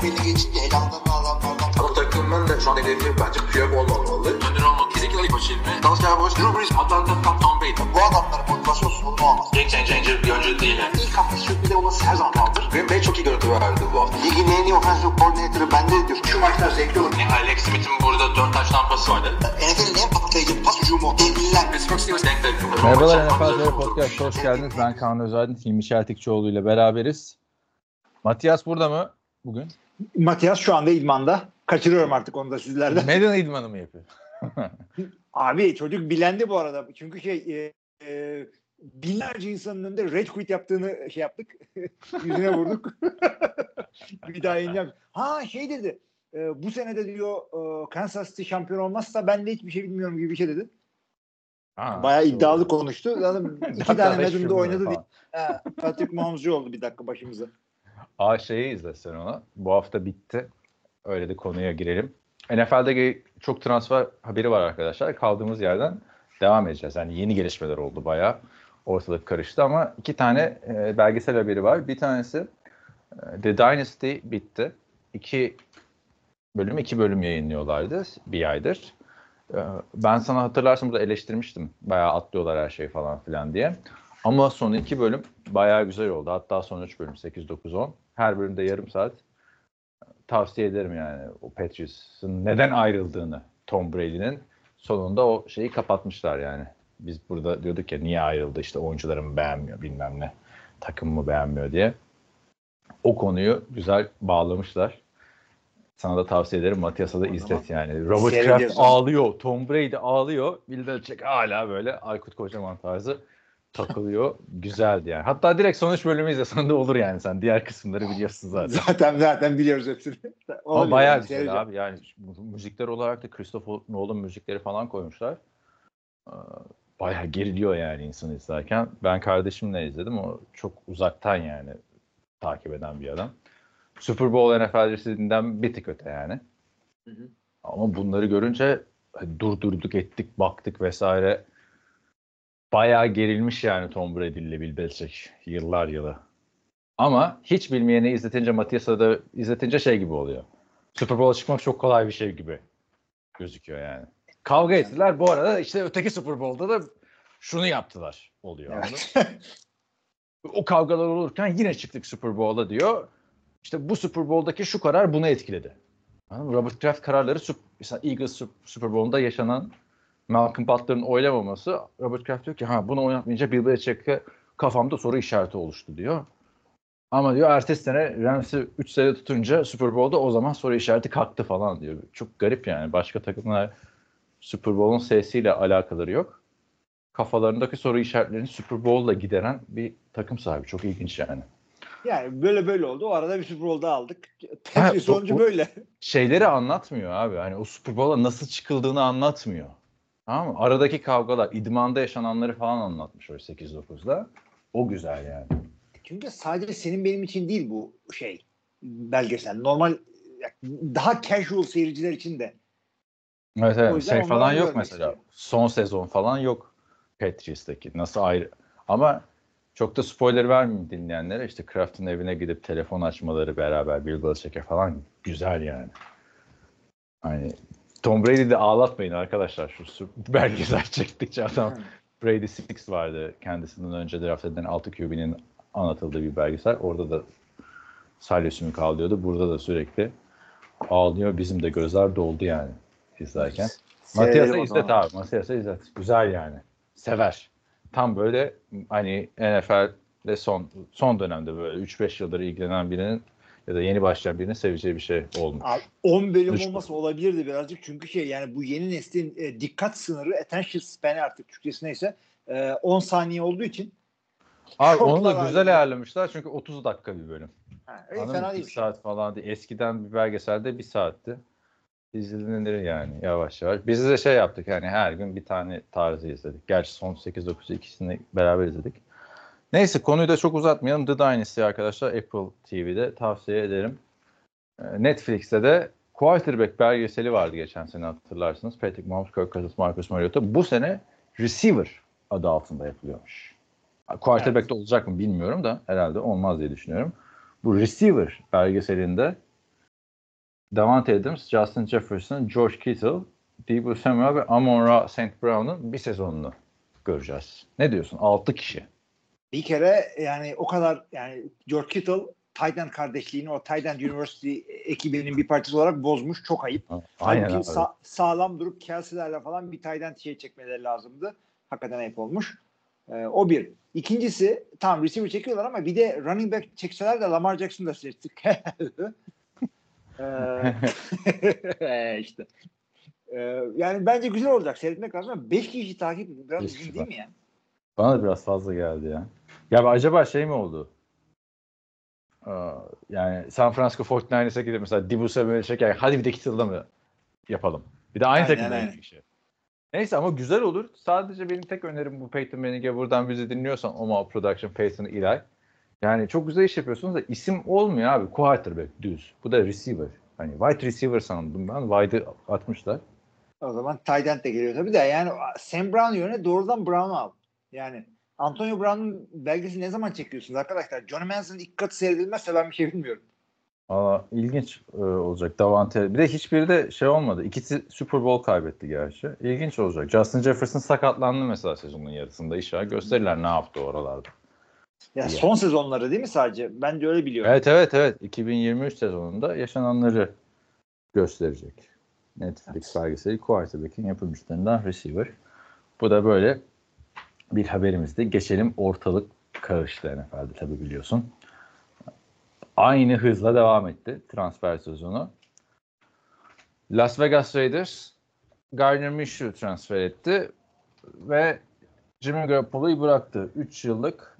belli geçince elamdan adamlardan. Ama takımın da şu an hedefi bence Piyok olmamalı. Önder olmak. Ezekiel Elliott şimdi. Dallas Cowboys, Drew Brees, Atlanta, Tom Brady. Bu adamların motivasyonsuz bunu olmaz. Game changer bir oyuncu değil. İlk hafta sürpriz olması her zaman kaldır. Green Bay çok iyi görüntü verdi bu hafta. Ligin en iyi offensive coordinator'ı bende diyor. Şu maçlar zevkli olur. Alex Smith'in burada 4 taş tampası vardı. NFL'in en patlayıcı pas hücumu. Devliler. Pittsburgh Steelers denk denk. Merhabalar NFL Podcast'a hoş geldiniz. Ben Kaan Özaydın, Hilmi Çeltikçioğlu ile beraberiz. Matias burada mı bugün? Matias şu anda idmanda. Kaçırıyorum artık onu da sizlerden. Medya idmanı mı yapıyor? Abi çocuk bilendi bu arada. Çünkü binlerce insanın önünde red quit yaptığını yaptık. Yüzüne vurduk. Bir daha yeneceğim. Dedi. Bu sene de diyor Kansas City şampiyon olmazsa ben de hiçbir şey bilmiyorum gibi bir şey dedi. Bayağı iddialı konuştu. Zaten 2 tane Madden'da oynadı diye. Patrick Mahomes'cu oldu bir dakika başımıza. Şeyi izle sen ona. Bu hafta bitti. Öyle de konuya girelim. NFL'de çok transfer haberi var arkadaşlar. Kaldığımız yerden devam edeceğiz. Yani yeni gelişmeler oldu bayağı. Ortalık karıştı ama 2 tane belgesel haberi var. Bir tanesi The Dynasty bitti. 2 bölüm yayınlıyorlardı bir aydır. Ben sana hatırlarsın burada eleştirmiştim. Bayağı atlıyorlar her şey falan filan diye. Ama son 2 bölüm bayağı güzel oldu. Hatta son 3 bölüm 8, 9, 10. Her bölümde yarım saat. Tavsiye ederim yani. O Patriots'ın neden ayrıldığını, Tom Brady'nin sonunda o şeyi kapatmışlar yani. Biz burada diyorduk ya niye ayrıldı, işte oyuncularımı beğenmiyor bilmem ne, takımımı beğenmiyor diye. O konuyu güzel bağlamışlar. Sana da tavsiye ederim. Matias'a da izlet yani. Robert Kraft ağlıyor. Tom Brady ağlıyor. Bill Belichick hala böyle Aykut Kocaman tarzı takılıyor. Güzeldi yani. Hatta direkt son 3 bölümü izlesen de olur yani. Sen diğer kısımları biliyorsun zaten. Zaten biliyoruz hepsini. Ama bayağı güzel abi. Yani müzikler olarak da Christopher Nolan müzikleri falan koymuşlar. Bayağı geriliyor yani insanı izlerken. Ben kardeşimle izledim. O çok uzaktan yani takip eden bir adam. Super Bowl NFL'cisinden bir tık öte yani. Hı. Ama bunları görünce durdurduk, ettik, baktık vesaire. Bayağı gerilmiş yani Tom Brady ile Bill Belichick yıllar yılı. Ama hiç bilmeyeni izletince, Matias'a da izletince şey gibi oluyor. Super Bowl'a çıkmak çok kolay bir şey gibi gözüküyor yani. Kavga ettiler. Bu arada işte öteki Super Bowl'da da şunu yaptılar oluyor. Evet. O kavgalar olurken yine çıktık Super Bowl'a diyor. İşte bu Super Bowl'daki şu karar bunu etkiledi. Robert Kraft kararları mesela Eagles Super Bowl'da yaşanan Malcolm Butler'ın oylamaması, Robert Kraft diyor ki bunu oynatmayınca Bill Belichick'e kafamda soru işareti oluştu diyor. Ama diyor ertesi sene Rams'i 3 sene tutunca Super Bowl'da o zaman soru işareti kalktı falan diyor. Çok garip yani. Başka takımlar Super Bowl'un sesiyle alakaları yok. Kafalarındaki soru işaretlerini Super Bowl'la gideren bir takım sahibi. Çok ilginç yani. Yani böyle oldu. O arada bir Super Bowl'da aldık. Sonucu böyle. Şeyleri anlatmıyor abi. Hani o Super Bowl'a nasıl çıkıldığını anlatmıyor. Tamam mı? Aradaki kavgalar, idmanda yaşananları falan anlatmış o 8-9'da. O güzel yani. Çünkü sadece senin benim için değil bu belgesel. Normal daha casual seyirciler için de. Evet. Şey falan yok mesela. Istiyor. Son sezon falan yok Patriots'taki. Nasıl ayrı. Ama çok da spoiler vermeyeyim dinleyenlere. İşte Kraft'ın evine gidip telefon açmaları beraber Bill Belichick'e falan güzel yani. Hani Tom Brady'de ağlatmayın arkadaşlar. Şu belgesel çektikçe adam Brady 6 vardı. Kendisinden önce draft edilen 6 QB'nin anlatıldığı bir belgesel. Orada da salyosunu kaldırıyordu. Burada da sürekli ağlıyor. Bizim de gözler doldu yani izlerken. Matias'a izlet abi. Matias'a izlet. Güzel yani. Sever. Tam böyle hani NFL'de son dönemde böyle 3-5 yıldır ilgilenen birinin ya da yeni başlayan birinin seveceği bir şey olmuş. Abi, 10 bölüm olması olabilirdi birazcık. Çünkü yani bu yeni neslin dikkat sınırı, attention span'i artık Türkçesi neyse 10 saniye olduğu için. Abi onu da güzel ayarlamışlar çünkü 30 dakika bir bölüm. Fena değil. 1 saat falan değil. Eskiden bir belgeselde 1 saatti. İzlenir yani yavaş yavaş. Biz de yaptık yani her gün bir tane tarzı izledik. Gerçi son 8-9'u ikisini beraber izledik. Neyse konuyu da çok uzatmayalım. The Dynasty arkadaşlar Apple TV'de tavsiye ederim. Netflix'te de quarterback belgeseli vardı geçen sene hatırlarsınız. Patrick Mahomes, Kirk Cousins, Marcus Mariota. Bu sene receiver adı altında yapılıyormuş. Quarterback'te olacak mı bilmiyorum da herhalde olmaz diye düşünüyorum. Bu receiver belgeselinde Davante Adams, Justin Jefferson, George Kittle, Deebo Samuel ve Amon-Ra St. Brown'un bir sezonunu göreceğiz. Ne diyorsun? 6 kişi. Bir kere yani o kadar yani George Kittle tight end kardeşliğini o tight end University ekibinin bir parçası olarak bozmuş. Çok ayıp. Aynen Halbuki abi. sağlam durup Kelsey'lerle falan bir tight end çekmeleri lazımdı. Hakikaten ayıp olmuş. O bir. İkincisi tam receiver çekiyorlar ama bir de running back çekseler de Lamar Jackson da seçtik. İşte. Yani bence güzel olacak. Seyretmek lazım. 5 kişi takip biraz uzun değil mi ya? Bana da biraz fazla geldi ya. Ya acaba şey mi oldu? Yani San Francisco 49ers'e gidip mesela Deebo Samuel'i çeker. Hadi bir de Kittle'da mı yapalım? Bir de aynı takımda bir kişi. Neyse ama güzel olur. Sadece benim tek önerim bu Peyton Manning'e buradan bizi dinliyorsan Omaha Production, Peyton Eli. Yani çok güzel iş yapıyorsunuz da isim olmuyor abi. Quarterback düz. Bu da receiver. Hani wide receiver sandım ben. Wide'ı atmışlar. O zaman tight end de geliyor tabii de yani Sam Brown yerine doğrudan Brown'u al. Yani Antonio Brown'un belgesini ne zaman çekiyorsunuz arkadaşlar? Johnny Manson'ın ilk katı seyredilmezse ben bir şey bilmiyorum. İlginç olacak. Davante. Bir de hiçbiri de şey olmadı. İkisi Super Bowl kaybetti gerçi. İlginç olacak. Justin Jefferson sakatlandı mesela sezonun yarısında. İnşallah gösterirler ne yaptı oralarda. Ya son sezonları değil mi sadece? Ben de öyle biliyorum. Evet. 2023 sezonunda yaşananları gösterecek. Netflix belgeseli quarterback'in yapılmışlarından receiver. Bu da böyle bir haberimizdi. Geçelim ortalık karıştı NFL'de tabii biliyorsun. Aynı hızla devam etti transfer sezonu. Las Vegas Raiders Gardner Minshew'u transfer etti ve Jimmy Garoppolo'yu bıraktı. 3 yıllık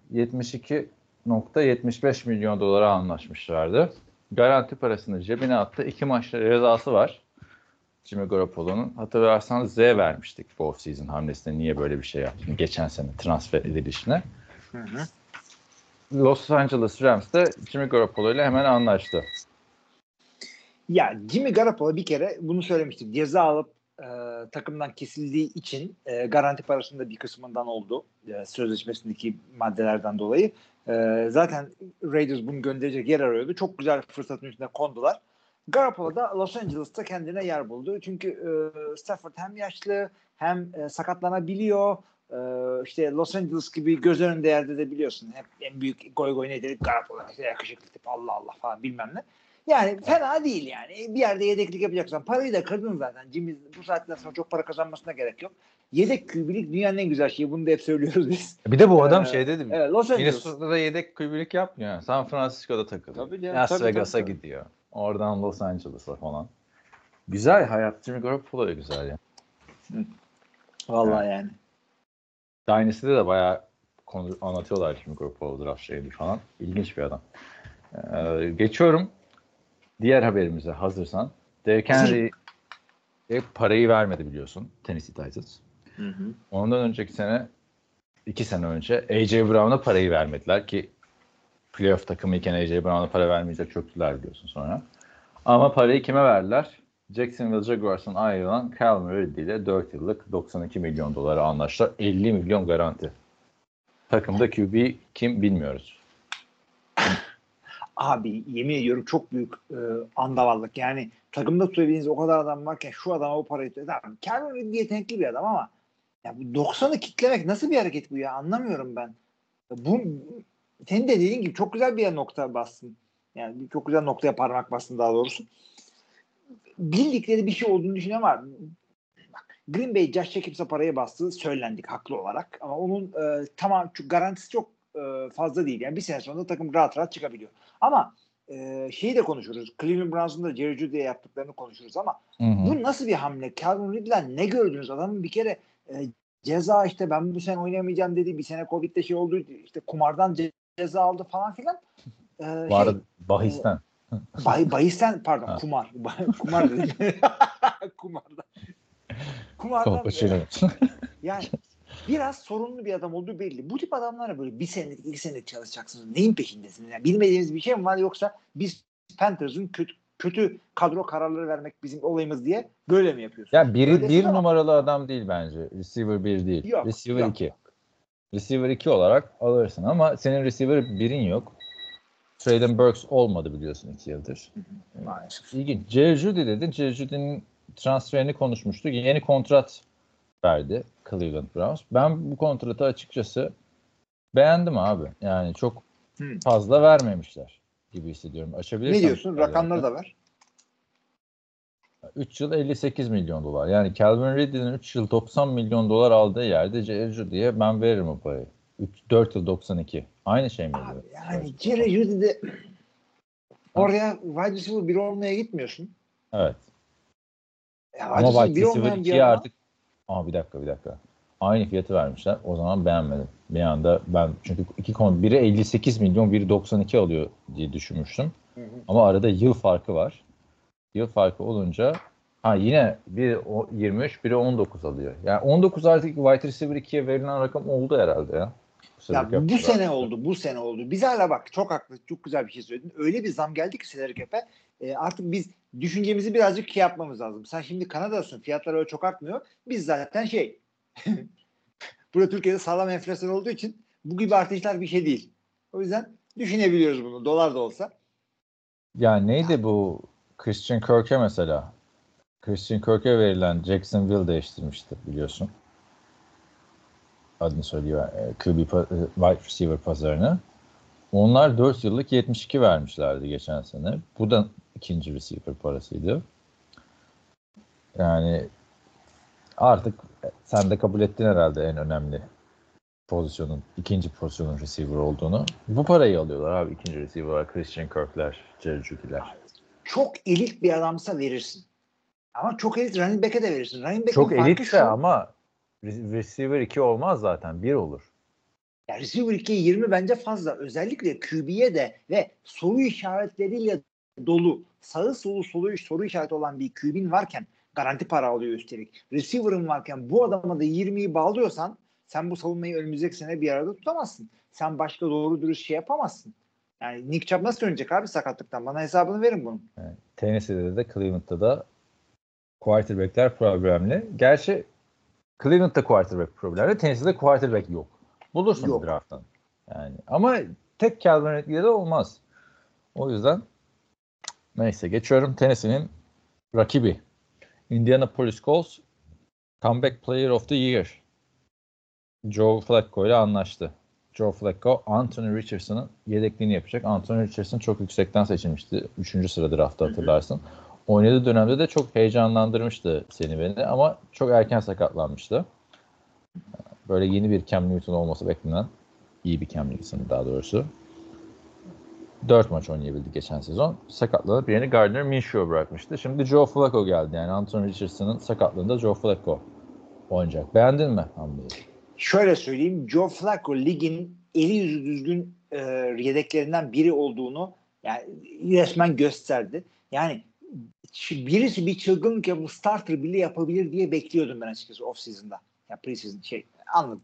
72.75 milyon dolara anlaşmışlardı. Garanti parasını cebine attı. 2 maçta cezası var. Jimmy Garoppolo'nun. Hatırlarsanız Z vermiştik bu off-season hamlesinde niye böyle bir şey yaptığını. Geçen sene transfer edilişine. Hı. Los Angeles Rams de Jimmy Garoppolo ile hemen anlaştı. Ya Jimmy Garoppolo bir kere bunu söylemiştik. Ceza alıp takımdan kesildiği için garanti parasının da bir kısmından oldu. Sözleşmesindeki maddelerden dolayı. Zaten Raiders bunu gönderecek yer arıyordu. Çok güzel fırsatın üstüne kondular. Garoppolo da Los Angeles'ta kendine yer buldu. Çünkü Stafford hem yaşlı hem sakatlanabiliyor. İşte Los Angeles gibi göz önünde yerde de biliyorsun. Hep en büyük goy nedir? Garoppolo işte yakışıklı tip Allah Allah falan bilmem ne. Yani fena değil yani. Bir yerde yedeklik yapacaksan. Parayı da kırdın zaten. Jimmy bu saatten sonra çok para kazanmasına gerek yok. Yedek QB'lik dünyanın en güzel şeyi. Bunu da hep söylüyoruz biz. Bir de bu adam şey dedi mi? Evet, Los Angeles. Minnesota'da yedek QB'lik yapmıyor. San Francisco'da takılıyor. Tabii ya, Las Vegas'a tabii. gidiyor. Oradan Los Angeles'a falan. Güzel hayat. Jimmy Garoppolo da güzel ya. Vallahi yani. Dynasty'de de bayağı konu anlatıyorlar Jimmy Garoppolo draft şeydi falan. İlginç bir adam. Geçiyorum. Diğer haberimize hazırsan. Derrick Henry'e parayı vermedi biliyorsun. Tennessee Titans. Hı. Ondan önceki sene 2 sene önce A.J. Brown'a parayı vermediler ki playoff takımıyken A.J. Brown'a para vermeyecek çöktüler biliyorsun sonra. Ama parayı kime verdiler? Jacksonville Jaguars'ın ayrılan Calvin Ridley ile 4 yıllık 92 milyon dolara anlaştılar. 50 milyon garanti. Takımda QB kim bilmiyoruz. Abi yemin ediyorum çok büyük andavallık. Yani takımda tutabildiğiniz o kadar adam varken şu adama o parayı tutuyor. Calvin Ridley yetenekli bir adam ama ya 90'ı kitlemek nasıl bir hareket bu ya? Anlamıyorum ben. Bu senin de dediğin gibi çok güzel bir nokta bastın. Yani çok güzel noktaya parmak bastın daha doğrusu. Bildikleri bir şey olduğunu düşünüyorum ama Green Bay Josh Jacobs'a paraya bastığı söylendik haklı olarak. Ama onun tamam garantisi çok fazla değil. Yani bir sene sonra takım rahat çıkabiliyor. Ama şeyi de konuşuruz. Cleveland Browns'un da Jerry Jeudy'ye yaptıklarını konuşuruz ama bu nasıl bir hamle? Calvin Ridley'den ne gördünüz? Adamın bir kere ceza işte ben bu sene oynayamayacağım dedi. Bir sene Covid'de şey oldu. İşte kumardan ceza aldı falan filan. Bahisten. Bahisten pardon ha. Kumar dedim. Kumardan. Yani biraz sorunlu bir adam olduğu belli. Bu tip adamlara böyle bir senelik 2 senelik çalışacaksınız. Neyin peşindesiniz? Yani bilmediğiniz bir şey mi var yoksa biz Panthers'ın kötü kadro kararları vermek bizim olayımız diye böyle mi yapıyorsunuz? Ya bir numaralı adam değil bence. Receiver 1 değil. Yok, Receiver 2. Receiver 2 olarak alırsın ama senin receiver 1'in yok. Traylon Burks olmadı biliyorsun 2 yıldır. Maalesef. İlginç. Jerry Jeudy dedin. Jerry Jeudy'nin transferini konuşmuştuk. Yeni kontrat verdi Cleveland Browns. Ben bu kontratı açıkçası beğendim abi. Yani çok fazla vermemişler gibi hissediyorum. Açabilirsen. Ne diyorsun? Rakamları da ver. 3 yıl 58 milyon dolar. Yani Calvin Ridley'nin 3 yıl 90 milyon dolar aldığı yerde Jerry Jeudy'ye ben veririm o parayı. 4 yıl 92. Aynı şey mi? Abi, yani Jerry Jeudy'de oraya wide receiver 1 olmaya gitmiyorsun. Evet. Ama wide receiver 2'ye artık bir dakika. Aynı fiyatı vermişler. O zaman beğenmedim. Bir anda ben çünkü biri 58 milyon, biri 92 alıyor diye düşünmüştüm. Ama arada yıl farkı var. Yıl farkı olunca yine biri 23, biri 19 alıyor. Yani 19 artık wide receiver 2'ye verilen rakam oldu herhalde ya. Bu sene oldu. Biz hala bak çok haklı, çok güzel bir şey söyledin. Öyle bir zam geldi ki salary cap'e. Artık biz düşüncemizi birazcık yapmamız lazım. Sen şimdi Kanada'sın, fiyatlar öyle çok artmıyor. Biz zaten burada Türkiye'de sağlam enflasyon olduğu için bu gibi artışlar bir şey değil. O yüzden düşünebiliyoruz bunu. Dolar da olsa. Ya neydi bu Christian Kirk'e mesela? Christian Kirk'e verilen Jacksonville değiştirmişti biliyorsun. Adını söylüyor. Wide receiver pazarını. Onlar 4 yıllık 72 vermişlerdi geçen sene. Bu da ikinci receiver parasıydı. Yani artık sen de kabul ettin herhalde en önemli ikinci pozisyonun receiver olduğunu. Bu parayı alıyorlar abi ikinci receiver'lar. Christian Kirk'ler, Jerry Jeudy'ler. Çok elit bir adamsa verirsin. Ama çok elit running back'e de verirsin. Running back'in çok farkı elitse ama receiver 2 olmaz zaten. 1 olur. Ya receiver 2'ye 20 bence fazla. Özellikle QB'ye de ve soru işaretleriyle dolu, sağı solu soru işareti olan bir QB'nin varken garanti para alıyor üstelik. Receiver'ın varken bu adama da 20'yi bağlıyorsan sen bu savunmayı önümüzdeki sene bir arada tutamazsın. Sen başka doğru dürüst yapamazsın. Yani Nick Chubb nasıl dönecek abi sakatlıktan? Bana hesabını verin bunun. Evet. Tennessee'de de Cleveland'da da quarterback'ler problemli. Gerçi Cleveland'da quarterback problemli. Tennessee'de quarterback yok. Bulursun bir drafttan. Yani ama tek Calvin Ridley'de de olmaz. O yüzden neyse geçiyorum Tennessee'nin rakibi. Indianapolis Colts Comeback Player of the Year. Joe Flacco ile anlaştı. Joe Flacco, Anthony Richardson'ın yedekliğini yapacak. Anthony Richardson çok yüksekten seçilmişti. 3. sıra draftta hatırlarsın. Oynadığı dönemde de çok heyecanlandırmıştı seni beni ama çok erken sakatlanmıştı. Böyle yeni bir Cam Newton olması beklenen, iyi bir Cam Newton daha doğrusu. 4 maç oynayabildi geçen sezon. Sakatlanıp yerini Gardner Minshew'a bırakmıştı. Şimdi Joe Flacco geldi. Yani Anthony Richardson'ın sakatlığında Joe Flacco oynayacak. Beğendin mi hamleyi? Şöyle söyleyeyim. Joe Flacco ligin eli yüzü düzgün yedeklerinden biri olduğunu yani resmen gösterdi. Yani birisi bir çılgınlık yapıp starter bile yapabilir diye bekliyordum ben açıkçası off-season'da. Ya pre-season anladım.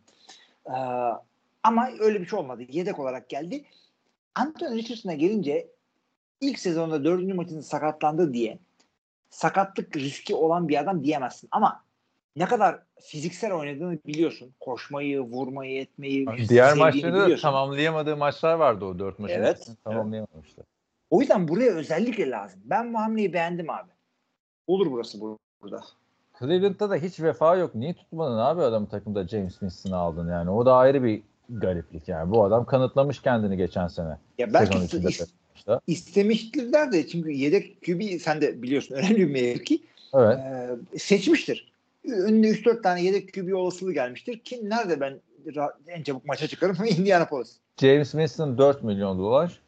Ama öyle bir şey olmadı. Yedek olarak geldi. Anthony Richardson'a gelince ilk sezonda 4. maçında sakatlandı diye sakatlık riski olan bir adam diyemezsin. Ama ne kadar fiziksel oynadığını biliyorsun. Koşmayı, vurmayı, etmeyi, diğer maçlarda da tamamlayamadığı maçlar vardı o 4 maçın. Evet. Tamamlayamamıştı. O yüzden buraya özellikle lazım. Ben bu hamleyi beğendim abi. Olur burası burada. Cleveland'da da hiç vefa yok. Niye tutmadın abi adamı takımda James Winston'ı aldın yani. O da ayrı bir gariplik yani. Bu adam kanıtlamış kendini geçen sene. Ya belki istemiştirler de çünkü yedek QB sen de biliyorsun önemli bir mevki. Evet. Seçmiştir. Önüne 3-4 tane yedek QB olasılığı gelmiştir. Kim nerede ben en çabuk maça çıkarım? Indianapolis. James Winston 4 milyon dolar.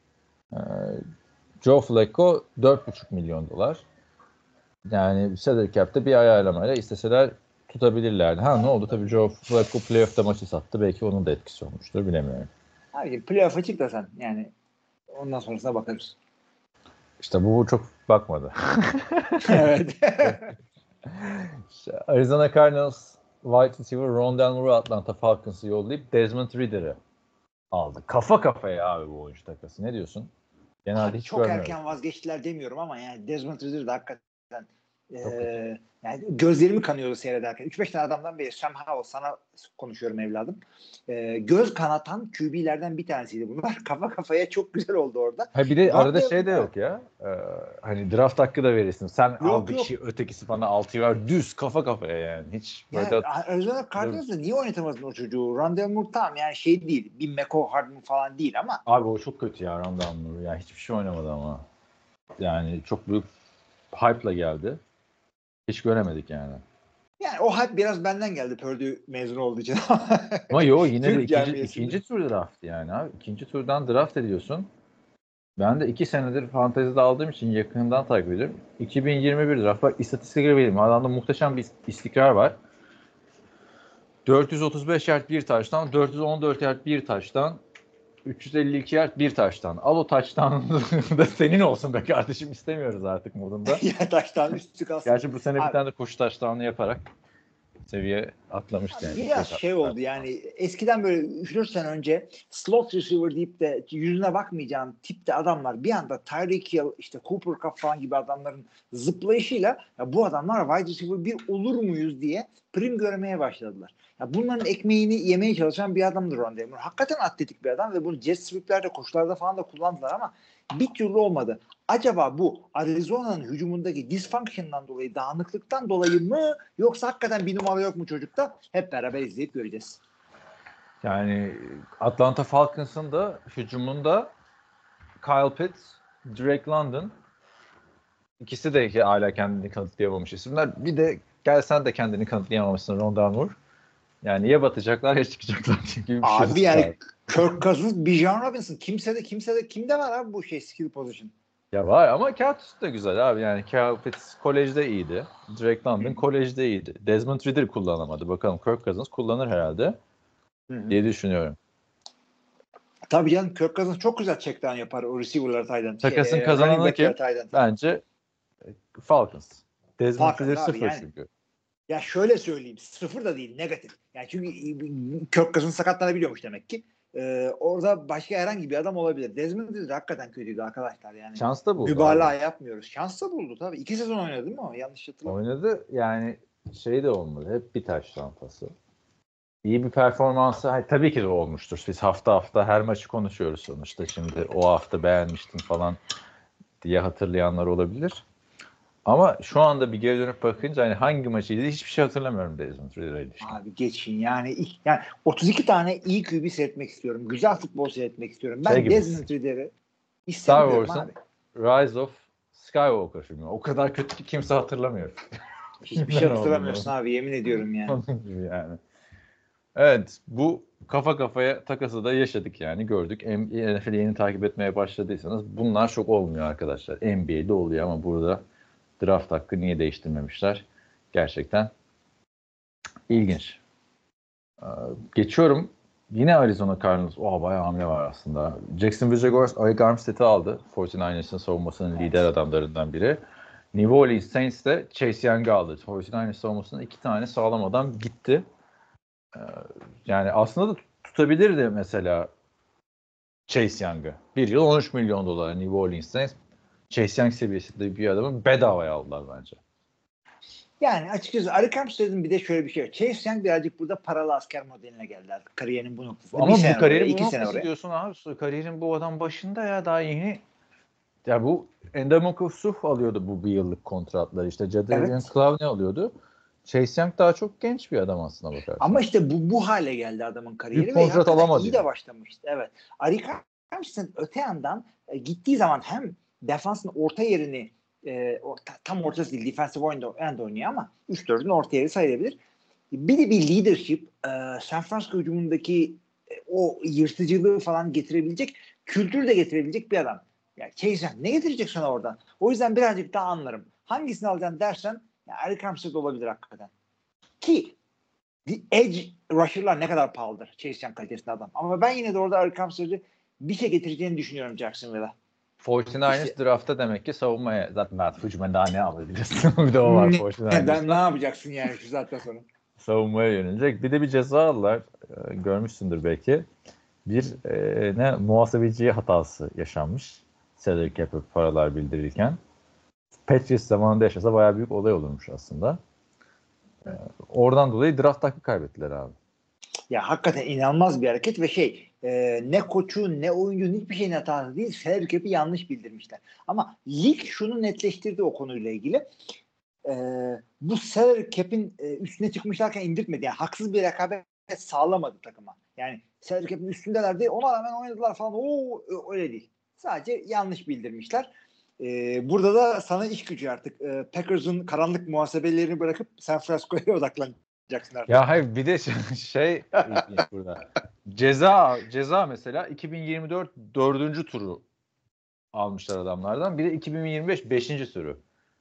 Joe Flacco 4,5 milyon dolar. Yani salary cap'te bir ayarlamayla isteseler tutabilirlerdi. Ne oldu? Tabii Joe Flacco playoff'ta maçı sattı. Belki onun da etkisi olmuştur. Bilemiyorum. Abi playoff'a çık da sen. Yani ondan sonrasına bakarız. İşte bu çok bakmadı. Evet. Arizona Cardinals wide receiver Rondale Moore'u Atlanta Falcons'ı yollayıp Desmond Ridder'ı aldı. Kafa kafaya abi bu oyuncu takası. Ne diyorsun? Genelde hiç çok görmüyorum. Erken vazgeçtiler demiyorum ama yani Desmond Ridder de hakikaten Yani gözlerimi kanıyordu seyrederken. 3-5 tane adamdan biri. Sam Howell, sana konuşuyorum evladım. Göz kanatan QB'lerden bir tanesiydi bunlar. Kafa kafaya çok güzel oldu orada. Ha bir de arada şey de yok ya. Hani draft hakkı da verirsin. Sen al bir kişi, ötekisi falan 6'yı ver. Düz kafa kafaya yani. Hiç böyle... Arizona Cardinals'da niye oynatamadın o çocuğu? Rondale Moore tamam yani şey değil. Bir McCall Hardman falan değil ama. Abi o çok kötü ya Rondale Moore. Yani hiçbir şey oynamadı ama. Yani çok büyük hype'la geldi. Hiç göremedik yani. Yani o hype biraz benden geldi Purdue mezun olduğu için. Ama yine de ikinci tur draft yani abi. İkinci turdan draft ediyorsun. Ben de 2 senedir fantezide aldığım için yakından takip ediyorum. 2021 draft. Bak istatistikleri vereyim. Adamda muhteşem bir istikrar var. 435 yard bir taştan, 414 yard bir taştan, 352 yard bir taştan. Al o taştan da senin olsun be kardeşim, istemiyoruz artık modunda. Ya taştan üstü kalsın. Gerçi bu sene bir tane de koşu taştanı yaparak seviye atlamıştı yani. Biraz şey oldu yani eskiden böyle 3-4 sene önce slot receiver deyip de yüzüne bakmayacağın tipte adamlar bir anda Tyreek Hill, işte Cooper Kupp falan gibi adamların zıplayışıyla ya bu adamlar wide receiver bir olur muyuz diye prim görmeye başladılar. Ya bunların ekmeğini yemeye çalışan bir adamdır Rondale Moore. Hakikaten atletik bir adam ve bunu jet sweep'lerde, koşularda falan da kullandılar ama bir türlü olmadı. Acaba bu Arizona'nın hücumundaki dysfunction'dan dolayı, dağınıklıktan dolayı mı yoksa hakikaten bir numara yok mu çocukta? Hep beraber izleyip göreceğiz. Yani Atlanta Falcons'ın da hücumunda Kyle Pitts, Drake London, ikisi de hala kendini kanıtlayamamış isimler. Bir de gelsen de kendini kanıtlayamamışsın Rondale Moore. Yani ya batacaklar ya çıkacaklar gibi bir şey. Abi yani Kirk Cousins, Bijan Robinson kimde var abi bu skill position? Ya var ama kağıt üstü de güzel abi. Yani Kyle Pitts kolejde iyiydi. Drake London kolejde iyiydi. Desmond Ridder kullanamadı. Bakalım Kirk Cousins kullanır herhalde diye düşünüyorum. Tabii canım Kirk Cousins çok güzel check down yapar o receiver'lar tight end. Takasın kazananı kim? Bence Falcons. Desmond Ridder 0 yani. Çünkü. Ya şöyle söyleyeyim, 0 da değil, negatif. Yani çünkü Kirk Cousins sakatlanabiliyormuş demek ki. Orada başka herhangi bir adam olabilir. Desmond Ridder hakikaten kötüydü arkadaşlar yani. Şans da buldu. Mübalağa yapmıyoruz. Şans da buldu tabii. 2 sezon oynadı değil mi o? Yanlış hatırlamıyorum. Oynadı yani şey de olmadı. Hep bir taş tampası. İyi bir performansı tabii ki de olmuştur. Biz hafta hafta her maçı konuşuyoruz sonuçta. Şimdi o hafta beğenmiştim falan diye hatırlayanlar olabilir. Ama şu anda bir geri dönüp bakınca hani hangi maçıydı hiçbir şey hatırlamıyorum Desmond Ridder'a ilişkin. Abi geçin yani 32 tane iyi QB seyretmek istiyorum. Güzel futbol seyretmek istiyorum. Ben Desmond Ridder'ı istemiyorum Star abi. Wars'ın Rise of Skywalker filmi. O kadar kötü ki kimse hatırlamıyor. Hiçbir şey hatırlamıyorsun abi, yemin ediyorum yani. Yani. Evet, bu kafa kafaya takası da yaşadık yani, gördük. NFL'i yeni takip etmeye başladıysanız bunlar çok olmuyor arkadaşlar. NBA'de oluyor ama burada draft hakkı niye değiştirmemişler? Gerçekten ilginç. Geçiyorum. Yine Arizona Cardinals. Bayağı hamle var aslında. Jacksonville Jaguars Arik Armstead'i aldı. 49ers'ın savunmasının lider adamlarından biri. New Orleans Saints de Chase Young'ı aldı. 49ers savunmasının 2 tane sağlam adam gitti. Yani aslında da tutabilirdi mesela Chase Young'ı. Bir yıl 13 milyon dolara New Orleans Saints. Chase Young seviyesinde bir adamı bedavaya aldılar bence. Yani açıkçası Arik Armstead'in bir de şöyle bir şey var. Chase Young birazcık burada paralı asker modeline geldi artık. Kariyerinin bu noktasında. Ama bu kariyerin bu noktası diyorsun abi. Kariyerin bu adam başında ya, daha yeni. Ya bu Endamoko Suh alıyordu bu bir yıllık kontratları. İşte Jadavion Clowney alıyordu. Chase Young daha çok genç bir adam aslına bakarsan. Ama işte bu hale geldi adamın kariyeri. Bir kontrat alamadı. İyi de başlamıştı. Evet. Arik Armstead öte yandan gittiği zaman hem defansın orta yerini tam ortası değil, defensive end oynuyor ama 3-4'ün orta yeri sayılabilir. Bir de bir leadership, San Francisco hücumundaki o yırtıcılığı falan getirebilecek, kültürü de getirebilecek bir adam. Yani Chase Young ne getirecek sana oradan? O yüzden birazcık daha anlarım. Hangisini alacaksın dersen Arik Armstead olabilir hakikaten. Ki edge rusher'lar ne kadar pahalıdır Chase Young kalitesinde adam. Ama ben yine de orada Arik Armstead'i bir şey getireceğini düşünüyorum Jacksonville'a. 49ers draftta demek ki savunmaya, zaten Mert hücuma daha ne alabilirsin? Bir de o var 49ers. Ne yapacaksın yani şu zaten sonra? Savunmaya yönelecek. Bir de bir ceza aldılar. Görmüşsündür belki. Bir muhasebeci hatası yaşanmış. Salary cap paralar bildirirken. Patriots zamanında yaşasa bayağı büyük olay olurmuş aslında. Oradan dolayı draft hakkı kaybettiler abi. Ya hakikaten inanılmaz bir hareket ve ne koçu ne oyuncunun hiçbir şeyin hatası değil. Salary cap'i yanlış bildirmişler. Ama lig şunu netleştirdi o konuyla ilgili. Bu salary cap'in üstüne çıkmışlarken indirtmedi. Yani haksız bir rekabet sağlamadı takıma. Yani salary cap'in üstündelerdi. Ona rağmen oynadılar falan. Öyle değil. Sadece yanlış bildirmişler. Burada da sana iş gücü artık. Packers'ın karanlık muhasebelerini bırakıp San Francisco'ya odaklanacaksın artık. Ya hayır bir de şey ilginç burada. Ceza mesela 2024 4. turu almışlar adamlardan. Bir de 2025 5. turu.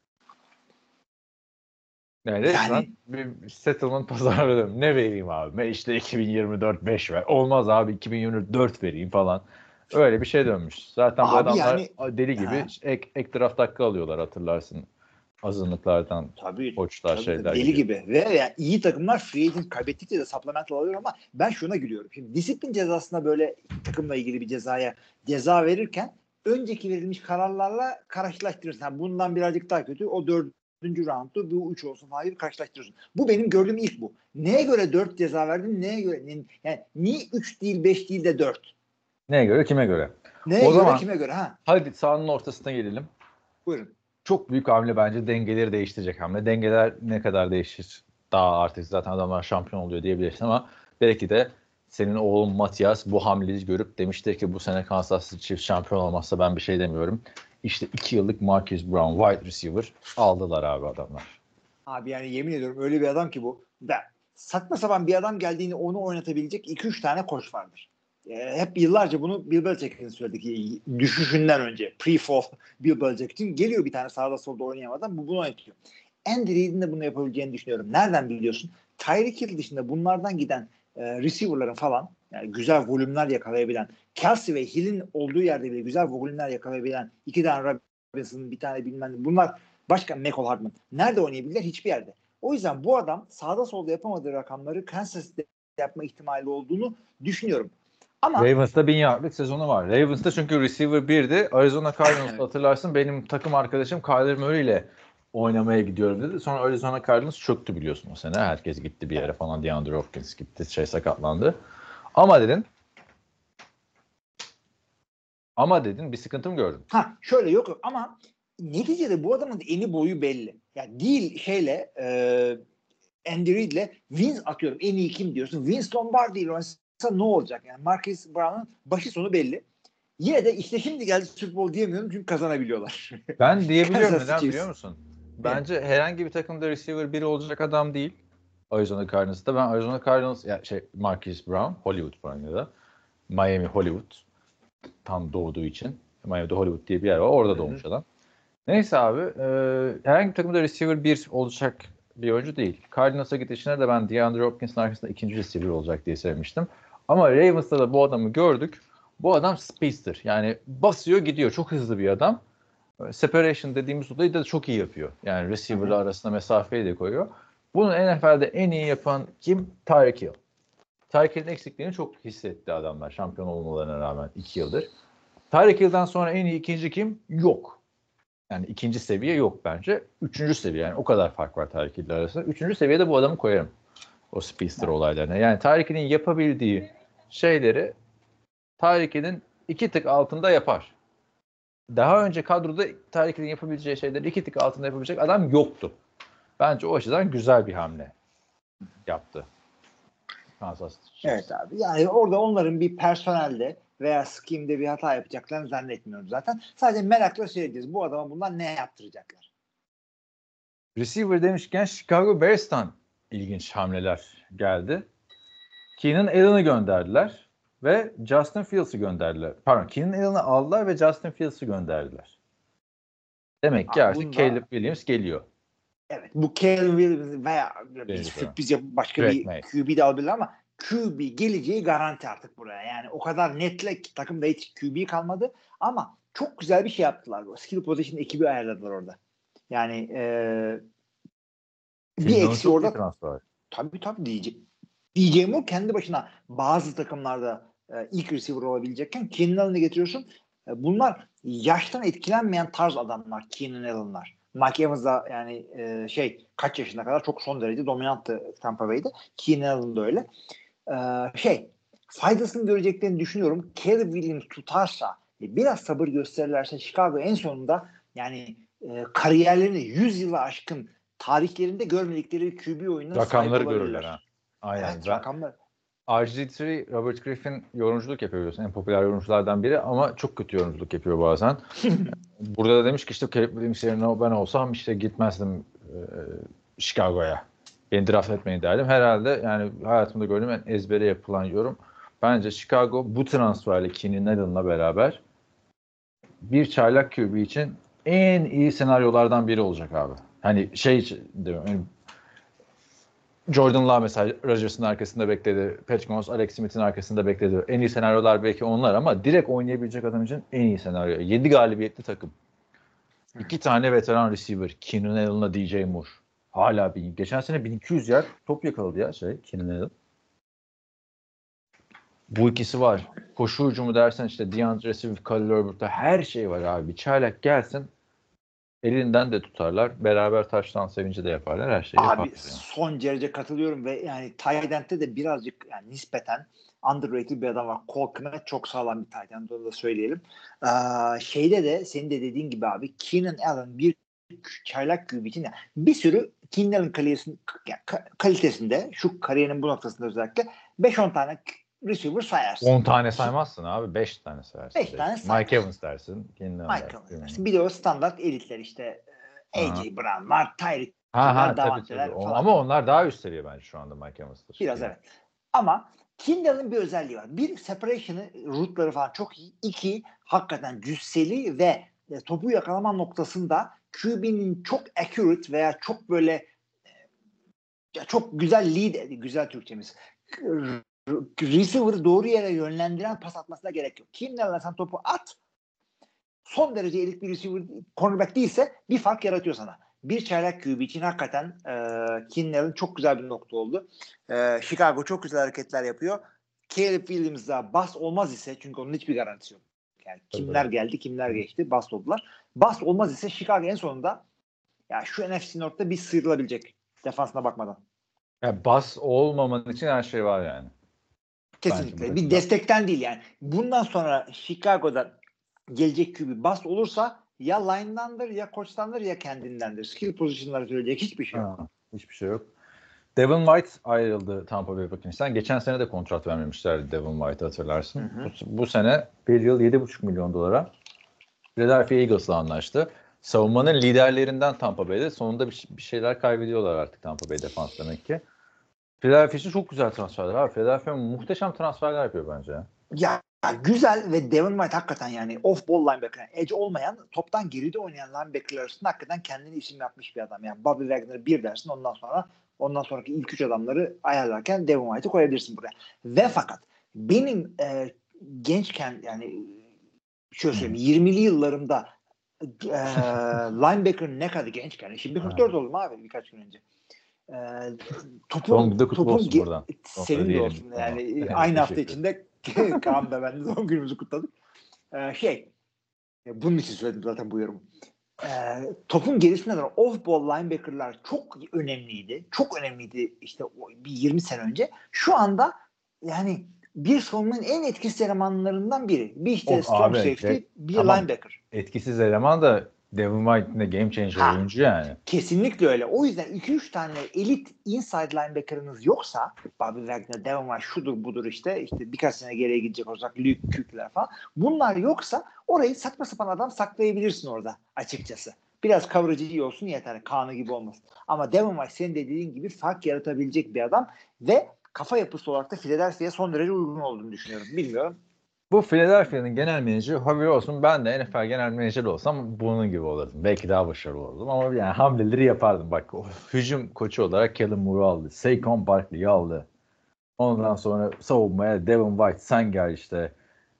Yani resmen bir settlement pazarladım. Ne vereyim abi? İşte 2024 5 ver. Olmaz abi 2024 vereyim falan. Öyle bir şey dönmüş. Zaten bu adamlar deli gibi ek draft hakkı alıyorlar hatırlarsın. Azınlıklardan koçlar şeyler deli gibi. Ve yani iyi takımlar free agent kaybettikçe de supplemental alıyor ama ben şuna gülüyorum. Şimdi disiplin cezasında böyle takımla ilgili bir ceza verirken önceki verilmiş kararlarla karşılaştırıyorsun. Yani bundan birazcık daha kötü. O 4. round'u bu 3 olsun falan gibi karşılaştırıyorsun. Bu benim gördüğüm ilk bu. Neye göre 4 ceza verdin? Neye göre? Yani niye 3 değil 5 değil de 4? Neye göre? Kime göre? Neye göre? Kime göre? Hadi sahanın ortasına gelelim. Buyurun. Çok büyük hamle bence dengeleri değiştirecek hamle. Dengeler ne kadar değişir? Daha artık zaten adamlar şampiyon oluyor diyebilirsin ama belki de senin oğlun Matias bu hamleyi görüp demiştir ki bu sene Kansas City Chiefs şampiyon olmazsa ben bir şey demiyorum. İşte 2 yıllık Marquise Brown wide receiver aldılar abi adamlar. Abi yani yemin ediyorum öyle bir adam ki bu. Saçma sapan bir adam geldiğini onu oynatabilecek 2-3 tane koç vardır. Hep yıllarca bunu Bill Belichick'in söyledi ki düşüşünden önce pre-fall Bill Belichick için geliyor bir tane sağda solda oynayamadan bunu oynatıyor. Andy Reid'in de bunu yapabileceğini düşünüyorum. Nereden biliyorsun? Tyreek Hill dışında bunlardan giden receiver'ların falan yani güzel volümler yakalayabilen Kelsey ve Hill'in olduğu yerde bile güzel volümler yakalayabilen 2 tane Robinson'ın bir tane bilmem ne. Bunlar başka Mecole Hardman. Nerede oynayabilirler? Hiçbir yerde. O yüzden bu adam sağda solda yapamadığı rakamları Kansas'ta yapma ihtimali olduğunu düşünüyorum. Ama Ravens'ta 1000 yardlık sezonu var. Ravens'ta çünkü receiver 1'di. Arizona Cardinals'ta hatırlarsın benim takım arkadaşım Kyler Murray ile oynamaya gidiyorum dedi. Sonra Arizona Cardinals çöktü biliyorsun o sene. Herkes gitti bir yere falan. DeAndre Hopkins gitti. Sakatlandı. Ama dedin bir sıkıntı mı gördün? Şöyle yok ama neticede bu adamın eni boyu belli. Yani değil Andy Reid'le Vince atıyorum en iyi kim diyorsun? Vince Lombardi ile oynasa ne olacak? Yani Marquise Brown'un başı sonu belli. Yine de işte şimdi geldi Super Bowl diyemiyorum çünkü kazanabiliyorlar. Ben diyebiliyorum neden biliyor musun? Bence herhangi bir takımda receiver biri olacak adam değil. Arizona Cardinals'ta. Ben Arizona Cardinals Marquise Brown, Hollywood falan ya da Miami Hollywood tam doğduğu için. Miami'de Hollywood diye bir yer var. Orada doğmuş adam. Neyse abi herhangi bir takımda receiver 1 olacak bir oyuncu değil. Cardinals'a gidişine de ben DeAndre Hopkins'in arkasında ikinci receiver olacak diye sevmiştim. Ama Ravens'ta da bu adamı gördük. Bu adam speedster. Yani basıyor gidiyor. Çok hızlı bir adam. Separation dediğimiz olayı da çok iyi yapıyor. Yani receiver'la arasında mesafeyi de koyuyor. Bunu NFL'de en iyi yapan kim? Tyreek Hill. Tyreek Hill'in eksikliğini çok hissetti adamlar. Şampiyon olmalarına rağmen 2 yıldır. Tyreek Hill'den sonra en iyi ikinci kim? Yok. Yani ikinci seviye yok bence. Üçüncü seviye yani o kadar fark var Tyreek Hill'le arasında. Üçüncü seviyede bu adamı koyarım. O speedster olaylarına. Yani Tyreek Hill'in yapabildiği şeyleri Tyreek Hill'in 2 tık altında yapar. Daha önce kadroda Tyreek Hill'in yapabileceği şeyleri 2 tık altında yapabilecek adam yoktu. Bence o açıdan güzel bir hamle yaptı. Kansas City. Evet abi. Yani orada onların bir personelde veya scheme'de bir hata yapacaklarını zannetmiyorum zaten. Sadece merakla seyredeceğiz. Bu adama bunlar ne yaptıracaklar? Receiver demişken Chicago Bears'tan ilginç hamleler geldi. Keenan Allen'ı gönderdiler ve Justin Fields'ı gönderdiler. Pardon, Keenan Allen'ı aldılar ve Justin Fields'ı gönderdiler. Demek ki artık Caleb Williams geliyor. Evet, bu Caleb Williams veya bir sürpriz başka bir QB de alabilir ama QB geleceği garanti artık buraya. Yani o kadar netle takımda hiç QB kalmadı ama çok güzel bir şey yaptılar. Skill position ekibi ayarladılar orada. Yani bir eksi orada. Tabii diyeceğim. Diyeceğim o kendi başına bazı takımlarda ilk receiver olabilecekken Keenan Allen'ı getiriyorsun. Bunlar yaştan etkilenmeyen tarz adamlar. Keenan Allen'lar. Mike Evans da yani kaç yaşına kadar çok son derece dominanttı Tampa Bay'de. Keenan Allen da öyle. Faydasını göreceklerini düşünüyorum. Caleb Williams tutarsa biraz sabır gösterirlerse Chicago en sonunda yani kariyerlerini 100 yılı aşkın tarihlerinde görmedikleri QB oyununa rakamları görürler ha. Aynen. Evet, rakamlar. RG3 Robert Griffin yorumculuk yapıyor biliyorsun. En popüler yorumculardan biri ama çok kötü yorumculuk yapıyor bazen. Burada da demiş ki işte Caleb Williams yerine ben olsam işte gitmezdim Chicago'ya. Beni draft etmeyin derdim. Herhalde yani hayatımda gördüğüm en ezbere yapılan yorum. Bence Chicago bu transferle Keenan Allen'la beraber bir çaylak QB için en iyi senaryolardan biri olacak abi. Hani diyorum. Jordan Love mesela Rodgers'ın arkasında bekledi. Patrick Mahomes, Alex Smith'in arkasında bekledi. En iyi senaryolar belki onlar ama direkt oynayabilecek adam için en iyi senaryo. 7 galibiyetli takım. 2 tane veteran receiver. Keenan Allen'la DJ Moore. Hala geçen sene 1200 yard top yakaladı ya Keenan Allen. Bu ikisi var. Koşu hücumu dersen işte DeAndre Swift, Khalil Herbert'ta her şey var abi. Bir çaylak gelsin elinden de tutarlar. Beraber taştan sevinci de yaparlar. Her şeyi yaparlar. Abi son derece katılıyorum ve yani tight end'de de birazcık yani nispeten underrated bir adam var. Cole Kmet çok sağlam bir tight end. Onu da söyleyelim. Şeyde de senin de dediğin gibi abi Keenan Allen bir çaylak QB için bir sürü Keenan Allen kalitesinde şu kariyerinin bu noktasında özellikle 5-10 tane receiver sayarsın. 10 tane saymazsın abi. 5 tane sayarsın. 5 tane sayarsın. Mike Evans dersin. Mike Evans dersin. Bir de o standart elitler işte A.J. Brown var, Tyreek tabii. Ama onlar daha üst seviye bence şu anda Mike Evans'tır. Biraz evet. Ama Kindle'ın bir özelliği var. Bir, separation'ı, rootları falan çok iyi. İki, hakikaten cüsseli ve topu yakalama noktasında QB'nin çok accurate veya çok böyle çok güzel güzel Türkçemiz. Receiver'ı doğru yere yönlendiren pas atmasına gerek yok. Kindle'la sen topu at, son derece elit bir receiver, cornerback değilse bir fark yaratıyor sana. Bir çaylak QB için hakikaten Keenan çok güzel bir nokta oldu. Chicago çok güzel hareketler yapıyor. Caleb Williams'da bust olmaz ise, çünkü onun hiçbir garantisi yok. Yani kimler geldi, kimler geçti, bust oldular. Bust olmaz ise Chicago en sonunda ya şu NFC North'ta bir sıyrılabilecek defansına bakmadan. Ya bust olmaman için her şey var yani. Kesinlikle. Bir destekten değil yani. Bundan sonra Chicago'da gelecek QB bust olursa ya line'dandır, ya koçtandır, ya kendindendir. Skill pozisyonları söyleyecek hiçbir şey yok. Hiçbir şey yok. Devin White ayrıldı Tampa Bay Buccaneers'ten. Geçen sene de kontrat vermemişlerdi Devin White'ı, hatırlarsın. Hı hı. Bu sene bir yıl $7,5 milyon Philadelphia Eagles'la anlaştı. Savunmanın liderlerinden Tampa Bay'de. Sonunda bir şeyler kaybediyorlar artık Tampa Bay defans demek ki. Philadelphia için çok güzel transferler abi. Philadelphia muhteşem transferler yapıyor bence. Ya güzel ve Devin White hakikaten yani off-ball linebacker, edge olmayan, toptan geride oynayan linebacker'lar arasında hakikaten kendine isim yapmış bir adam. Yani Bobby Wagner bir dersin, ondan sonraki ilk 3 adamları ayarlarken Devin White'ı koyabilirsin buraya. Ve fakat benim gençken yani şöyle söyleyeyim 20'li yıllarımda linebacker ne kadar gençken, şimdi 44 oldum abi birkaç gün önce. Topun senin de olsun yani aynı hafta içinde Kaan da ben de doğum günümüzü kutladık. Bunun için söyledim zaten bu yorumu. Topun gerisinde de off-ball linebacker'lar çok önemliydi. Çok önemliydi işte bir 20 sene önce. Şu anda yani bir savunmanın en etkisiz elemanlarından biri. Bir işte strong safety, bir linebacker. Etkisiz eleman da Devin White'in de game changer oyuncu yani. Kesinlikle öyle. O yüzden 2-3 tane elit inside linebacker'ınız yoksa, Bobby Wagner, Devin White şudur budur işte birkaç sene geriye gidecek olacak, Luke Kuechly'ler falan. Bunlar yoksa orayı saçma sapan adam saklayabilirsin orada açıkçası. Biraz coverage iyi olsun yeter. Kaan'ı gibi olmasın. Ama Devin White senin dediğin gibi fark yaratabilecek bir adam ve kafa yapısı olarak da Philadelphia'ya son derece uygun olduğunu düşünüyorum. Bilmiyorum. Bu Philadelphia'nın genel menajeri Howie olsun. Ben de NFL genel menajeri olsam bunun gibi olurdum. Belki daha başarılı olurdum ama yani hamleleri yapardım. Bak hücum koçu olarak Kellen Moore'u aldı. Saquon Barkley'i aldı. Ondan sonra savunmaya Devin White sen gel işte.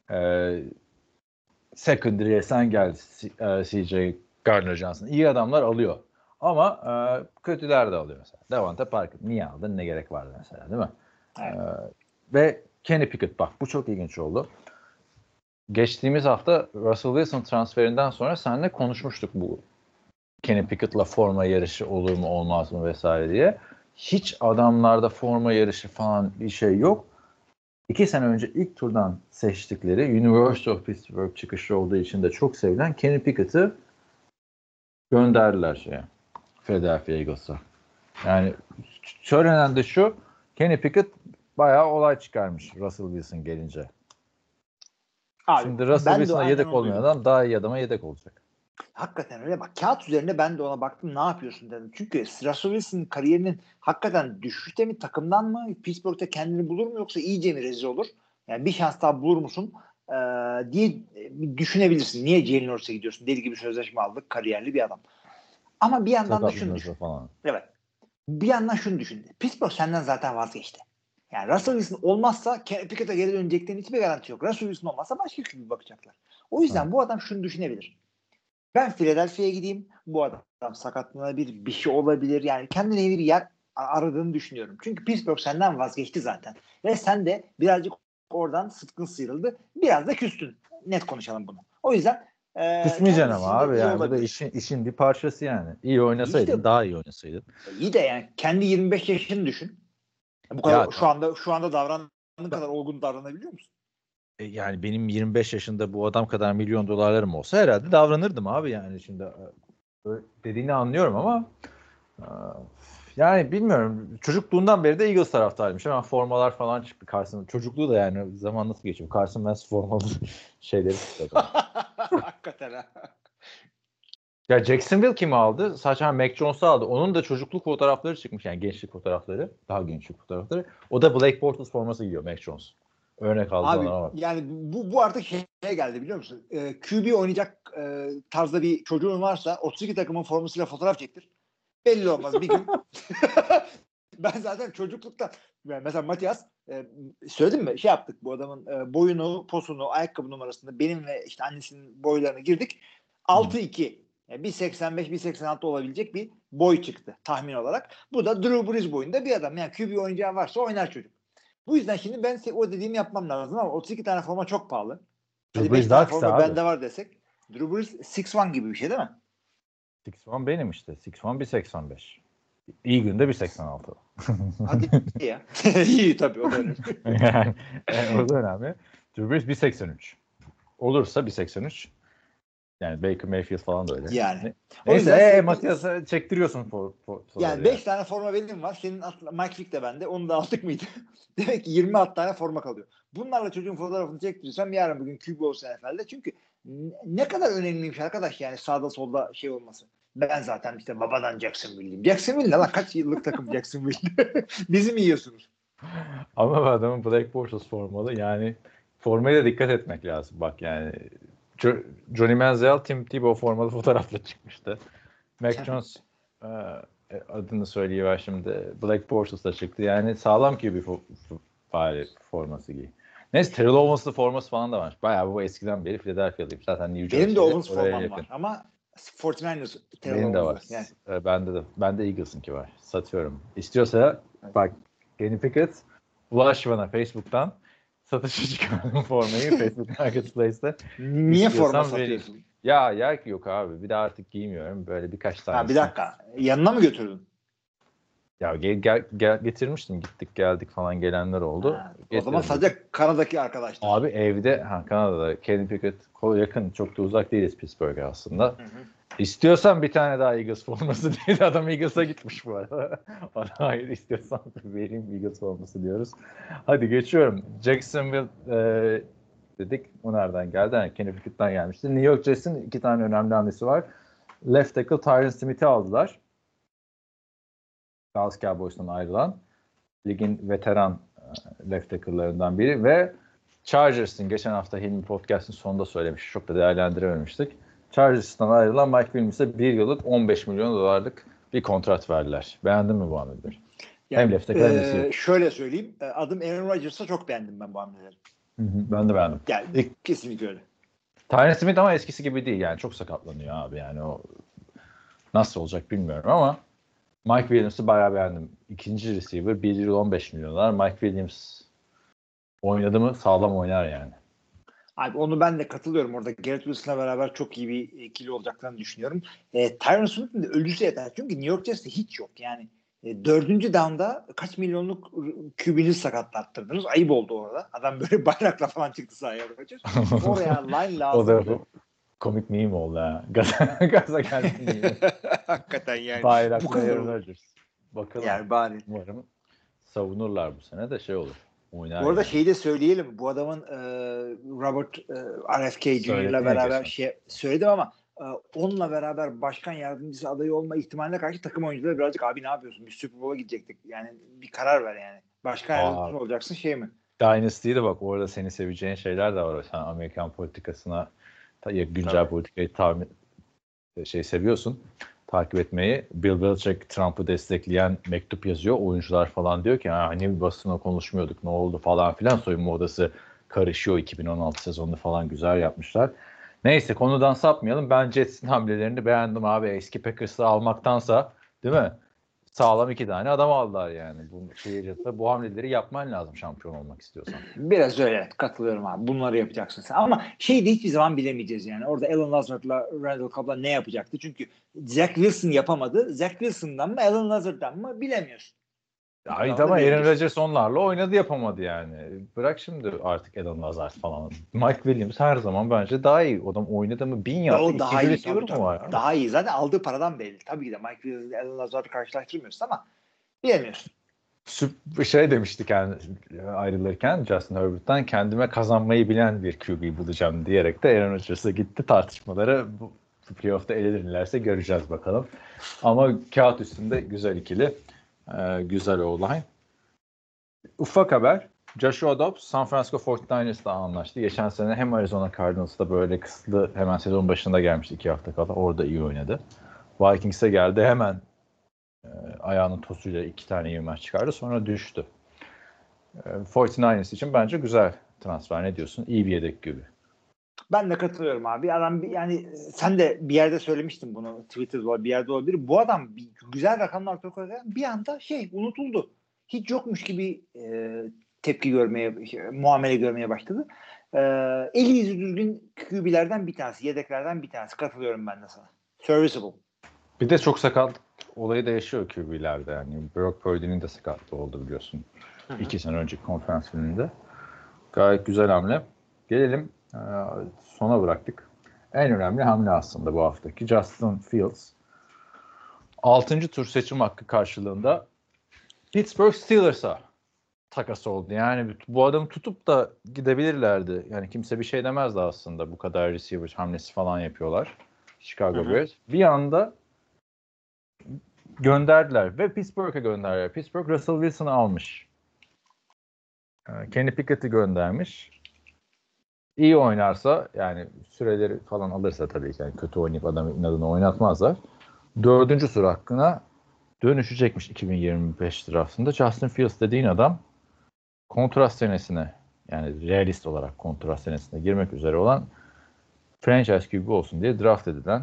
Secondary'e sen gel CJ Gardner-Johnson. İyi adamlar alıyor. Ama kötüler de alıyor mesela. Devonta Parker niye aldın? Ne gerek vardı mesela değil mi? Evet. Ve Kenny Pickett bak bu çok ilginç oldu. geçtiğimiz hafta Russell Wilson transferinden sonra seninle konuşmuştuk bu Kenny Pickett'la forma yarışı olur mu olmaz mı vesaire diye. Hiç adamlarda forma yarışı falan bir şey yok. 2 sene önce ilk turdan seçtikleri University of Pittsburgh çıkışı olduğu için de çok sevilen Kenny Pickett'ı gönderdiler Philadelphia Eagles'a. Yani söylenen de şu, Kenny Pickett bayağı olay çıkarmış Russell Wilson gelince. Abi, şimdi Russell Wilson'a yedek olmayan adam daha iyi adama yedek olacak. Hakikaten öyle bak. Kağıt üzerinde ben de ona baktım, ne yapıyorsun dedim. Çünkü Russell Wilson'ın kariyerinin hakikaten düşüşte mi, takımdan mı, Pittsburgh'te kendini bulur mu, yoksa iyice mi rezil olur? Yani bir şans daha bulur musun diye düşünebilirsin. Niye Jalen Hurts'a gidiyorsun? Deli gibi sözleşme aldık. Kariyerli bir adam. Ama bir yandan da şunu düşün. Falan. Evet. Bir yandan şunu düşün. Pittsburgh senden zaten vazgeçti. Yani Russell Wilson olmazsa Pickett'a geri döneceklerin hiçbir garanti yok. Russell Wilson olmazsa başka bir bakacaklar. O yüzden bu adam şunu düşünebilir. Ben Philadelphia'ya gideyim. Bu adam sakatlanabilir, bir şey olabilir. Yani kendine bir yer aradığını düşünüyorum. Çünkü Pittsburgh senden vazgeçti zaten. Ve sen de birazcık oradan sıtkın sıyrıldı. Biraz da küstün. Net konuşalım bunu. O yüzden küsmeyeceksin ama abi yani. Bu da işin bir parçası yani. İyi oynasaydın, işte, daha iyi oynasaydın. İyi de yani kendi 25 yaşını düşün. Bu kadar ya, şu anda davrandığın kadar olgun davranabiliyor musun? Yani benim 25 yaşında bu adam kadar milyon dolarlarım olsa herhalde davranırdım abi yani. Şimdi dediğini anlıyorum ama yani bilmiyorum. Çocukluğundan beri de Eagles taraftarıymış ama formalar falan çıktı karşısında. Çocukluğu da yani zaman nasıl geçiyor? Carson Wentz formalı şeyleri çıktı. Hakikaten ha. Ya Jacksonville kimi aldı? Sadece Mac Jones'u aldı. Onun da çocukluk fotoğrafları çıkmış yani gençlik fotoğrafları. Daha gençlik fotoğrafları. O da Blake Bortles forması giyiyor Mac Jones. Örnek aldı abi, ona bak. Yani bu artık şeye geldi biliyor musun? QB oynayacak tarzda bir çocuğun varsa 32 takımın formasıyla fotoğraf çektir. Belli olmaz bir gün. Ben zaten çocuklukta yani mesela Matias söyledim mi? Şey yaptık, bu adamın boyunu, posunu, ayakkabı numarasını benim ve işte annesinin boylarını girdik. 6-2. Yani 1.85, 1.86 olabilecek bir boy çıktı tahmin olarak. Bu da Drew Brees boyunda bir adam. Yani QB oynayacağı varsa oynar çocuk. Bu yüzden şimdi ben o dediğimi yapmam lazım ama 32 tane forma çok pahalı. Hadi 5 tane forma bende var desek. Drew Brees 6'1 gibi bir şey değil mi? 6'1 benim işte. 6'1 1.85. İyi günde 1.86. Hadi ya. İyi tabii, o da önemli. yani, o da önemli. Drew Brees 1.83. Olursa 1.83. Yani Baker Mayfield falan da öyle. Yani. Neyse Matias'a çektiriyorsun. Yani 5 tane forma benim var. Senin Mike Vick de bende. Onu da aldık mıydı? Demek ki 20 tane forma kalıyor. Bunlarla çocuğun fotoğrafını çektiriyorsam yarın bugün QB olsa NFL'de. Çünkü ne kadar önemliymiş arkadaş yani sağda solda şey olması. Ben zaten işte babadan Jacksonville'liyim. Jacksonville ne lan? Kaç yıllık takım Jacksonville? Bizi mi yiyorsunuz? Ama adamın Blake Bortles formalı. Yani formaya da dikkat etmek lazım. Bak yani Johnny Manziel, Tim Tebow formalı fotoğrafla çıkmıştı. Mac Jones adını söyleyiver şimdi. Blake Bortles'la çıktı. Yani sağlam ki bir forması giy. Neyse Terrell Owens'lı forması falan da var. Bayağı bu eskiden beri Philadelphia'lıyım. Zaten New Jersey'de. Benim de Owens formam var ama 49ers Terrell Owens var. Yani. Bende Eagles'ınki var. Satıyorum. İstiyorsa bak Kenny Pickett ulaş bana Facebook'tan satışa çıkardım formayı Facebook Marketplace'te. Niye forma satıyorsun? Ya yok abi. Bir de artık giymiyorum. Böyle birkaç tane. Bir dakika. Yanına mı götürdün? Ya getirmiştim. Gittik geldik falan gelenler oldu. O zaman sadece Kanada'daki arkadaşlar. Abi evde Kanada'da Kenny Pickett yakın. Çok da uzak değiliz Pittsburgh'e aslında. Hı. İstiyorsan bir tane daha Eagles forması diye de adam Eagles'a gitmiş bu arada. Hayır istiyorsan vereyim Eagles forması diyoruz. Hadi geçiyorum. Jacksonville dedik. O nereden geldi? Yani Kenny Pickett'ten gelmişti. New York Jets'in 2 tane önemli hamlesi var. Left tackle Tyron Smith'i aldılar. Dallas Cowboys'tan ayrılan. Ligin veteran left tackle'larından biri ve Chargers'ın geçen hafta Hilmi Podcast'ın sonunda söylemiş. Çok da değerlendirememiştik. Chargers'tan ayrılan Mike Williams'e 1 yıllık 15 milyon dolarlık bir kontrat verdiler. Beğendin mi bu hamleleri? Yani, hem left tackle şöyle söyleyeyim. Adım Aaron Rodgers'a çok beğendim ben bu hamleleri. Ben de beğendim. Yani, kesinlikle öyle. Tyron Smith ama eskisi gibi değil. Yani çok sakatlanıyor abi. Yani o nasıl olacak bilmiyorum ama Mike Williams'ı bayağı beğendim. İkinci receiver 1 yıl 15 milyon dolar. Mike Williams oynadı mı sağlam oynar yani. Abi onu ben de katılıyorum. Orada Garrett Wilson'la beraber çok iyi bir ikili olacaklarını düşünüyorum. Tyron Smith'in de ölüsü yeter. Çünkü New York Jets'te hiç yok. Yani 4. down'da kaç milyonluk QB'nizi sakatlattırdınız. Ayıp oldu orada. Adam böyle bayrakla falan çıktı sahaya. Oraya line lazım. O da komik meme oldu ha. Gaza gelsin meme. Hakikaten yani. Bayraklı Aaron Rodgers. Bakalım. Yani bari. Umarım savunurlar bu sene de şey olur. Oynar Bu arada yani. şeyi de söyleyelim. Bu adamın Robert RFK Jr.'la beraber söyledim ama onunla beraber başkan yardımcısı adayı olma ihtimaline karşı takım oyuncuları birazcık abi ne yapıyorsun? Bir Super Bowl'a gidecektik. Yani bir karar ver yani. Başkan yardımcısı olacaksın şey mi? Dynasty'de de bak orada seni seveceğin şeyler de var. Sen Amerikan politikasına güncel politikayı seviyorsun. Takip etmeyi. Bill Belichick Trump'ı destekleyen mektup yazıyor. Oyuncular falan diyor ki hani bir basına konuşmuyorduk ne oldu falan filan. Soyunma odası karışıyor. 2016 sezonunu falan güzel yapmışlar. Neyse konudan sapmayalım. Ben Jets'in hamlelerini beğendim abi. Eski Packers'ı almaktansa değil mi? Sağlam 2 tane adam aldılar yani. Bu hamleleri yapman lazım şampiyon olmak istiyorsan. Biraz öyle katılıyorum abi. Bunları yapacaksın sen. Ama şeyi de hiçbir zaman bilemeyeceğiz yani. Orada Alan Lazard'la Randall Cobb'la ne yapacaktı? Çünkü Zach Wilson yapamadı. Zach Wilson'dan mı Alan Lazard'dan mı bilemiyorsun. Ay tamam Aaron Rodgers onlarla oynadı yapamadı yani. Bırak şimdi artık Alan Lazard falan. Mike Williams her zaman bence daha iyi. Adam oynadı mı 1000 yaptı. Daha iyi. Tabii. Var. Daha iyi. Zaten aldığı paradan belli. Tabii ki de Mike Williams Alan Lazard'ı karşılaştırmıyorsun ama bilemiyorsun. Şey demiştik yani ayrılırken Justin Herbert'tan kendime kazanmayı bilen bir QB bulacağım diyerek de Aaron Rodgers'a gitti tartışmaları. Bu playoff'ta elenirlerse göreceğiz bakalım. Ama kağıt üstünde güzel ikili. Güzel olay. Ufak haber. Joshua Dobbs San Francisco 49ers'la anlaştı. Geçen sene hem Arizona Cardinals'da böyle kısıtlı hemen sezon başında gelmişti 2 hafta kala. Orada iyi oynadı. Vikings'e geldi hemen ayağının tosuyla 2 tane iyi maç çıkardı. Sonra düştü. 49ers için bence güzel transfer. Ne diyorsun? İyi bir yedek gibi. Ben de katılıyorum abi. Adam yani sen de bir yerde söylemiştin bunu. Twitter'da bir yerde olabilir. Bu adam güzel rakamlar koyarken bir anda unutuldu. Hiç yokmuş gibi tepki görmeye, muamele görmeye başladı. Eli yüzü düzgün QB'lerden bir tanesi. Yedeklerden bir tanesi. Katılıyorum ben de sana. Serviceable. Bir de çok sakat olayı da yaşıyor QB'lerde yani. Brock Purdy'nin de sakatlığı oldu biliyorsun. 2 sene önceki konferans filminde. Gayet güzel hamle. Gelelim sona bıraktık. En önemli hamle aslında bu haftaki Justin Fields. 6. tur seçim hakkı karşılığında Pittsburgh Steelers'a takas oldu. Yani bu adamı tutup da gidebilirlerdi. Yani kimse bir şey demezdi aslında. Bu kadar receiver hamlesi falan yapıyorlar. Chicago Bears. Bir anda gönderdiler ve Pittsburgh'a gönderdiler. Pittsburgh Russell Wilson'ı almış. Kenny Pickett'i göndermiş. İyi oynarsa yani süreleri falan alırsa tabii ki yani kötü oynayıp adamı inadına oynatmazlar. 4. tur hakkına dönüşecekmiş 2025 draftında. Justin Fields dediğin adam kontrat senesine yani realist olarak kontrat senesine girmek üzere olan franchise QB olsun diye draft edilen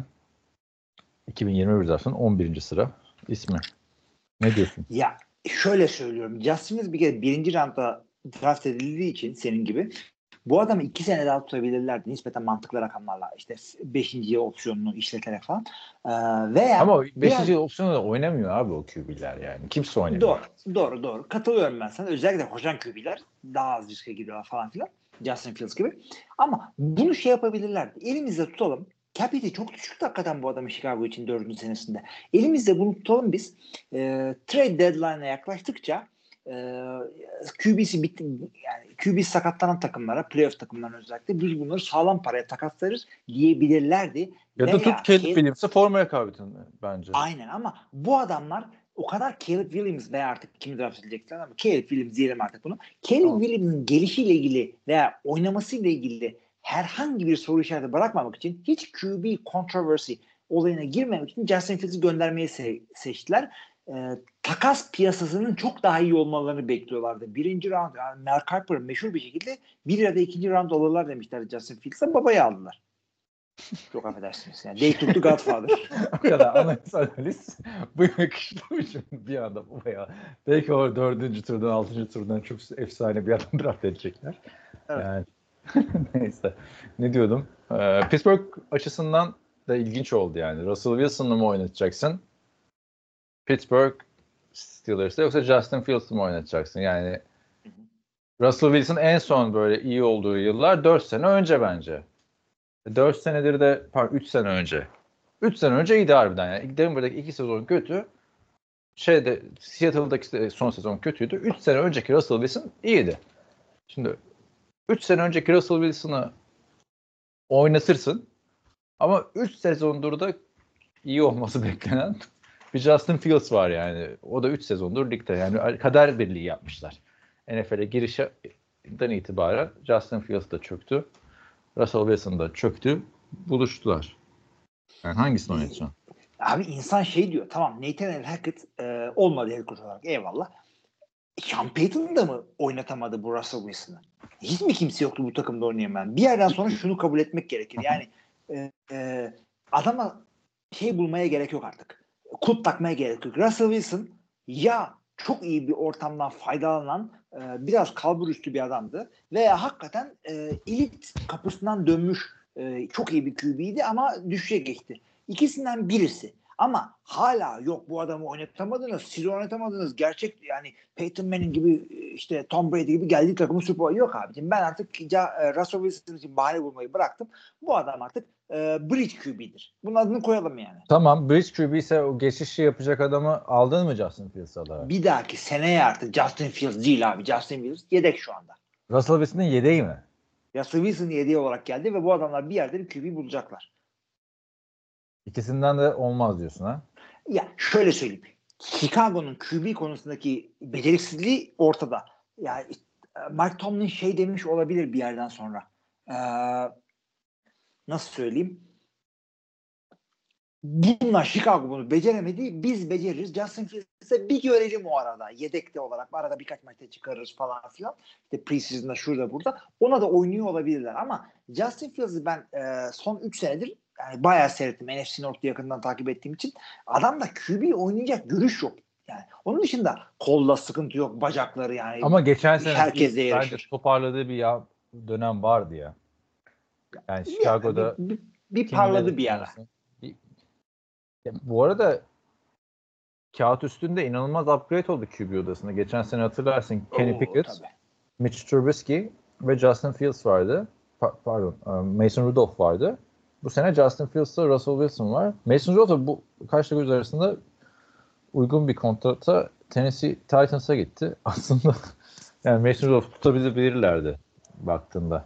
2021 draftının 11. sıra ismi. Ne diyorsun? Ya şöyle söylüyorum. Justin Fields bir kere 1. roundda draft edildiği için senin gibi bu adamı 2 sene daha tutabilirlerdi. Nispeten mantıklı rakamlarla. İşte 5. opsiyonunu işleterek falan. Ama 5. opsiyonu da oynamıyor abi o QB'ler yani. Kimse oynamıyor. Doğru. Katılıyorum ben sana. Özellikle koşan QB'ler daha az riske gidiyorlar falan filan. Justin Fields gibi. Ama bunu yapabilirlerdi. Elimizde tutalım. Cap hit'i çok düşüktü hakikaten bu adamın Chicago için 4. senesinde. Elimizde bunu tutalım biz. Trade deadline'a yaklaştıkça QB'si bitti yani QB sakatlanan takımlara, playoff takımlarına özellikle biz bunları sağlam paraya takaslarız diyebilirlerdi. Ya da tut Caleb Williams'ı formaya kaybettin bence. Aynen ama bu adamlar o kadar Caleb Williams veya artık kimi draft edecekler ama Caleb Williams diyelim artık bunu. Caleb Williams'ın gelişiyle ilgili veya oynamasıyla ilgili herhangi bir soru işareti bırakmamak için hiç QB controversy olayına girmemek için Justin Fields'i göndermeyi seçtiler. Takas piyasasının çok daha iyi olmalarını bekliyorlardı. 1. round yani Mel Kiper meşhur bir şekilde 1 ya da 2. round alırlar demişler Justin Fields'a. Babayı aldılar. Çok affedersiniz. Yani they took the Godfather. O kadar analiz bu yakıştırmışım bir anda babaya. Belki o 4. turdan 6. turdan çok efsane bir adam draft edecekler. Evet. Yani Neyse. Ne diyordum? Pittsburgh açısından da ilginç oldu yani. Russell Wilson'ı mı oynatacaksın? Pittsburgh Steelers'ı yoksa Justin Fields'ı mı oynatacaksın? Yani Russell Wilson en son böyle iyi olduğu yıllar 4 sene önce bence. 4 senedir de 3 sene önce. 3 sene önce iyiydi harbiden yani. Denver'daki 2 sezon kötü. Seattle'daki son sezon kötüydü. 3 sene önceki Russell Wilson iyiydi. Şimdi 3 sene önceki Russell Wilson'ı oynatırsın. Ama 3 sezondur da iyi olması beklenen bir Justin Fields var yani. O da 3 sezondur ligde. Yani kader birliği yapmışlar. NFL'e girişten itibaren Justin Fields da çöktü. Russell Wilson da çöktü. Buluştular. Yani hangisini oynatacaksın? Abi insan şey diyor. Tamam Nathan Hackett olmadı head coach olarak. Eyvallah. Sean Payton da mı oynatamadı bu Russell Wilson'ı? Hiç mi kimse yoktu bu takımda oynayamayan? Bir yerden sonra şunu kabul etmek gerekir. Yani adama şey bulmaya gerek yok artık. Kulp takmaya gerek yok. Russell Wilson ya çok iyi bir ortamdan faydalanan biraz kalbur üstü bir adamdı veya hakikaten elit kapısından dönmüş çok iyi bir QB'ydi ama düşüşe geçti. İkisinden birisi. Ama hala yok bu adamı oynatamadınız, siz oynatamadınız. Gerçek yani Peyton Manning gibi işte Tom Brady gibi geldiği takımın Super Bowl yok abicim. Ben artık Russell Wilson için bahane bulmayı bıraktım. Bu adam artık Bridge QB'dir. Bunun adını koyalım yani. Tamam Bridge QB ise o geçişi yapacak adamı aldın mı Justin Fields'a da? Bir dahaki seneye artık Justin Fields değil abi. Justin Fields yedek şu anda. Russell Wilson'ın yedeği mi? Russell Wilson yedeği olarak geldi ve bu adamlar bir yerde bir QB bulacaklar. İkisinden de olmaz diyorsun ha? Ya şöyle söyleyeyim. Chicago'nun QB konusundaki beceriksizliği ortada. Yani Mike Tomlin şey demiş olabilir bir yerden sonra. Nasıl söyleyeyim? Bunlar Chicago bunu beceremedi. Biz beceririz. Justin Fields'e bir görelim o arada. Yedekte olarak. Arada birkaç maçta çıkarırız falan filan. İşte preseason'da şurada burada. Ona da oynuyor olabilirler. Ama Justin Fields'ı ben son 3 senedir yani bayağı seyrettim. NFC North'u yakından takip ettiğim için. Adamda QB oynayacak görüş yok. Yani onun dışında kolda sıkıntı yok. Bacakları yani. Ama geçen sene herkesle bence yarışır. toparladığı bir dönem vardı ya. Yani Chicago'da bir parladı bir ara. Bu arada kağıt üstünde inanılmaz upgrade oldu QB odasında. Geçen sene hatırlarsın Kenny Pickett, tabii. Mitch Trubisky ve Justin Fields vardı. Mason Rudolph vardı. Bu sene Justin Fields'la Russell Wilson var. Mason Rudolph bu kaç göz arasında uygun bir kontrata Tennessee Titans'a gitti. Aslında yani Mason Rudolph tutabilirlerdi baktığında.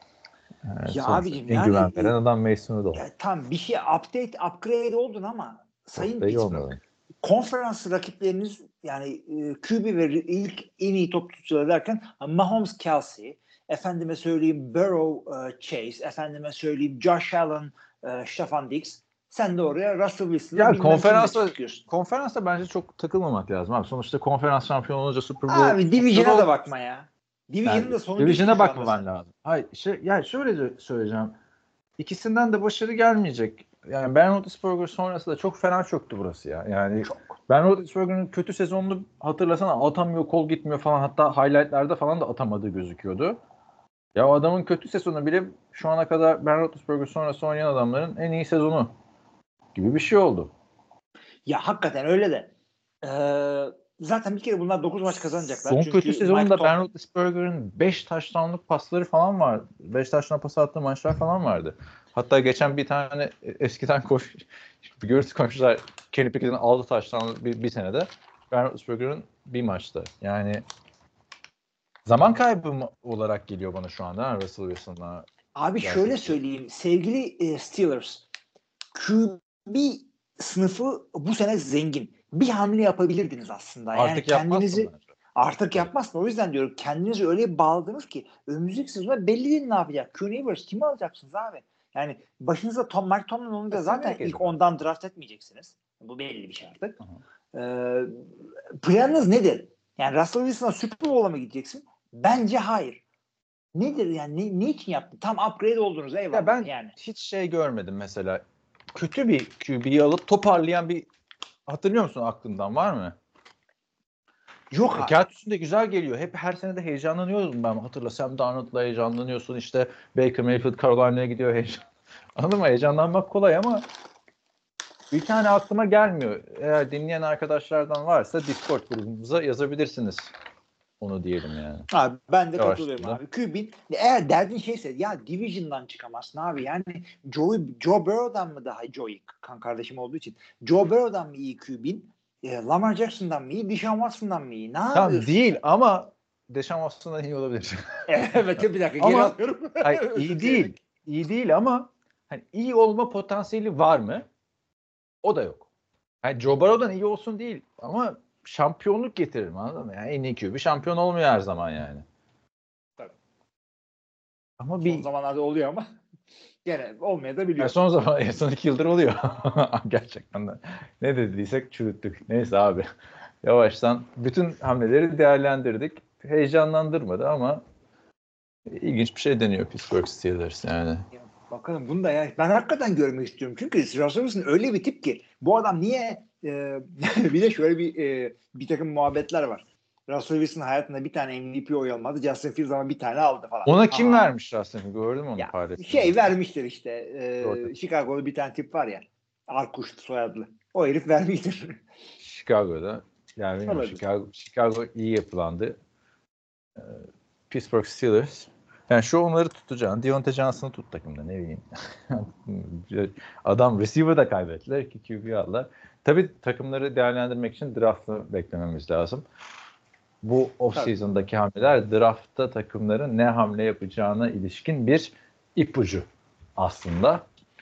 Ya abicim en güven veren adam Mason Rudolph. Tam bir şey upgrade oldun ama sayın Pittsburgh. Konferans rakipleriniz yani QB ve ilk en iyi top tutucuları derken Mahomes, Kelsey, efendime söyleyeyim Burrow, Chase, efendime söyleyeyim Josh Allen, Stefan Diggs. Sen de oraya Russell Wilson'la ya konferansta bence çok takılmamak lazım abi. Sonuçta konferans şampiyonu olunca Super Bowl. Abi Division'a da bakma ya. Division'a bakmaman lazım. Hayır, şöyle söyleyeceğim. İkisinden de başarı gelmeyecek. Yani Ben Roethlisberger sonrası da çok fena çöktü burası ya. Yani Ben Roethlisberger'ın kötü sezonunu hatırlasana atamıyor, kol gitmiyor falan. Hatta highlight'larda falan da atamadığı gözüküyordu. Ya o adamın kötü sezonu bile şu ana kadar Ben Roethlisberger sonrası oynayan adamların en iyi sezonu gibi bir şey oldu. Ya hakikaten öyle de. Zaten bir kere bunlar 9 maç kazanacaklar. Son kötü sezonunda Ben Roethlisberger'ın 5 touchdown'luk pasları falan var. 5 touchdown pas attığı maçlar falan vardı. Hatta geçen bir tane eskiden bir görüntü koymuşlar. Kenny Pickett'in 6 touchdown bir senede. Ben Roethlisberger'ın bir maçta. Yani zaman kaybı olarak geliyor bana şu anda Russell Wilson'la. Abi şöyle söyleyeyim. Sevgili Steelers, QB sınıfı bu sene zengin. Bir hamle yapabilirdiniz aslında. Yani artık kendinizi yapmazsın. O yüzden diyorum kendinizi öyle bağladınız ki önümüzdeki sezonda belli değil ne yapacak. Q-Neighbors kimi alacaksınız abi? Yani başınızda Mike Tomlin olunca zaten ilk ondan draft etmeyeceksiniz. Bu belli bir şey artık. Planınız nedir? Yani Russell Wilson'a Super Bowl'a mı gideceksin? Bence hayır. Nedir yani? Ne için yaptın? Tam upgrade oldunuz eyvallah. Ya ben yani hiç görmedim mesela. Kötü bir QB'yi alıp toparlayan bir hatırlıyor musun aklından var mı? Yok abi. Kağıt üstünde güzel geliyor. Hep her sene de heyecanlanıyordum ben. Hatırla Sam Darnold'la heyecanlanıyorsun. İşte Baker Mayfield Carolina'ya gidiyor. Anladın mı? Heyecanlanmak kolay ama bir tane aklıma gelmiyor. Eğer dinleyen arkadaşlardan varsa Discord grubumuza yazabilirsiniz. Onu diyelim yani. Abi ben de Yavaş katılıyorum da. abi. QB'nin eğer derdin şeyse ya Division'dan çıkamazsın abi. Yani Joe Burrow'dan mı daha Joey kan kardeşim olduğu için Joe Burrow'dan mı iyi QB'nin? Lamar Jackson'dan mı iyi? Deshaun Watson'dan mı iyi? Ne Tamam yapıyorsun? değil ama Deshaun Watson'dan iyi olabilir. Evet bir dakika Ama- geri alıyorum. Hayır, Özür iyi dilerim. değil. İyi değil ama hani iyi olma potansiyeli var mı? O da yok. Yani Joe Burrow'dan iyi olsun değil ama şampiyonluk getirir mi, anladın mı? Yani en iyi QB şampiyon olmuyor her zaman yani. Tabii. Ama Son bir zamanlarda oluyor ama gene olmaya da biliyor. son zaman son 2 yıldır oluyor. Gerçekten de. Ne dediysek çürüttük. Neyse abi. Yavaştan bütün hamleleri değerlendirdik. Heyecanlandırmadı ama ilginç bir şey deniyor Pittsburgh Steelers yani. Bakalım bunu da ya ben hakikaten görmek istiyorum. Çünkü Russell Wilson öyle bir tip ki bu adam niye bir de şöyle bir takım muhabbetler var. Russell Wilson hayatında bir tane MVP oy almadı. Justin Fields ama bir tane aldı falan. Ona kim Aha. vermiş aslında? Gördün mü onu Ya, paylaşımı? vermiştir işte. Doğru. Chicago'lu bir tane tip var ya. Arkuş soyadlı. O herif vermiştir. Chicago'da. Yani bilmiyorum, Olabilir. Chicago iyi yapılandı. Pittsburgh Steelers. Yani şu onları tutacaksın. Deontay Johnson'ı tut takımda, ne bileyim. Adam receiver da kaybettiler. 2 QB aldılar. Tabii takımları değerlendirmek için draft'ı beklememiz lazım. Bu off-season'daki hamleler draftta takımların ne hamle yapacağına ilişkin bir ipucu aslında.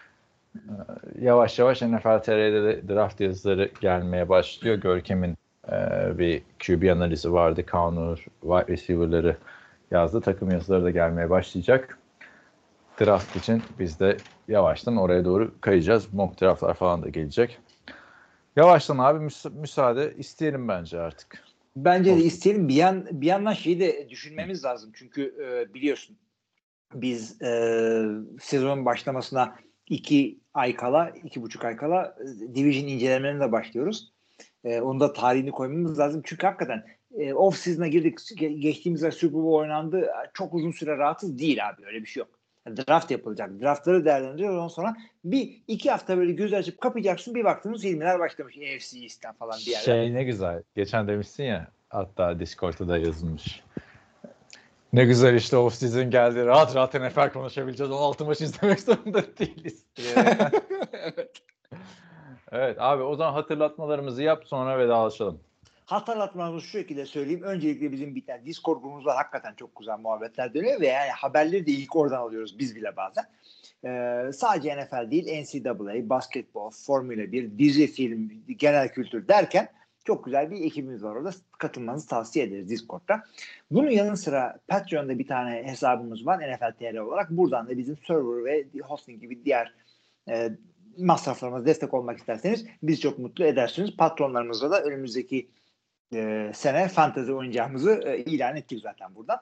Yavaş yavaş NFL TR'de de draft yazıları gelmeye başlıyor. Görkem'in bir QB analizi vardı. Connor wide receiver'ları yazdı. Takım yazıları da gelmeye başlayacak. Draft için biz de yavaştan oraya doğru kayacağız. Mock draftlar falan da gelecek. Yavaştan abi müsaade isteyelim bence artık. Bence de isteyelim. Bir yandan şeyi de düşünmemiz lazım. Çünkü biliyorsun biz sezonun başlamasına 2 ay kala, 2,5 ay kala division incelemelerine de başlıyoruz. Onun da tarihini koymamız lazım. Çünkü hakikaten off season'a girdik. Geçtiğimiz ay Super Bowl oynandı. Çok uzun süre rahatsız değil abi. Öyle bir şey yok. Draft yapılacak. Draftları değerlendireceğiz. Ondan sonra 1-2 hafta böyle göz açıp kapayacaksın. Bir baktınız filmler başlamış. AFC East'ten falan bir yerden. Ne güzel. Geçen demişsin ya, hatta Discord'da da yazılmış. Ne güzel işte off season geldi. Rahat rahat NFL konuşabileceğiz. 16 maç izlemek zorunda değiliz. Evet. Evet abi, o zaman hatırlatmalarımızı yap, sonra vedalaşalım. Hatırlatmamızı şu şekilde söyleyeyim. Öncelikle bizim bir tane Discord grubumuz var. Hakikaten çok güzel muhabbetler dönüyor ve yani haberleri de ilk oradan alıyoruz biz bile bazen. Sadece NFL değil, NCAA, basketbol, Formula 1, dizi, film, genel kültür derken çok güzel bir ekibimiz var orada. Katılmanızı tavsiye ederiz Discord'da. Bunun yanı sıra Patreon'da bir tane hesabımız var NFL TR olarak. Buradan da bizim server ve hosting gibi diğer masraflarımıza destek olmak isterseniz bizi çok mutlu edersiniz. Patronlarımızla da önümüzdeki sene fantezi oynayacağımızı ilan ettik zaten buradan.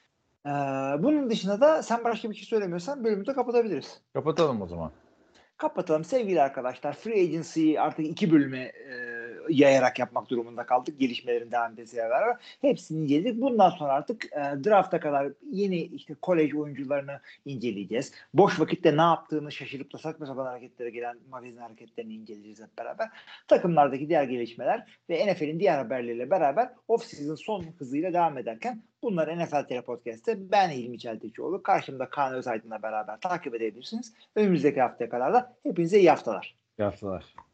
Bunun dışında da sen başka bir şey söylemiyorsan bölümü de kapatabiliriz. Kapatalım o zaman. Kapatalım sevgili arkadaşlar. Free Agency'yi artık 2 bölüme yayarak yapmak durumunda kaldık. Gelişmelerin devam etmesiyle beraber. Hepsini inceledik. Bundan sonra artık drafta kadar yeni işte kolej oyuncularını inceleyeceğiz. Boş vakitte ne yaptığını şaşırıp da saçma sapan hareketlere gelen magazin hareketlerini inceleyeceğiz hep beraber. Takımlardaki diğer gelişmeler ve NFL'in diğer haberleriyle beraber off-season son hızıyla devam ederken bunları NFL TR Podcast'te ben İlmi Çeltikçioğlu, karşımda Kaan Özaydın'la beraber takip edebilirsiniz. Önümüzdeki haftaya kadar da hepinize iyi haftalar. İyi haftalar.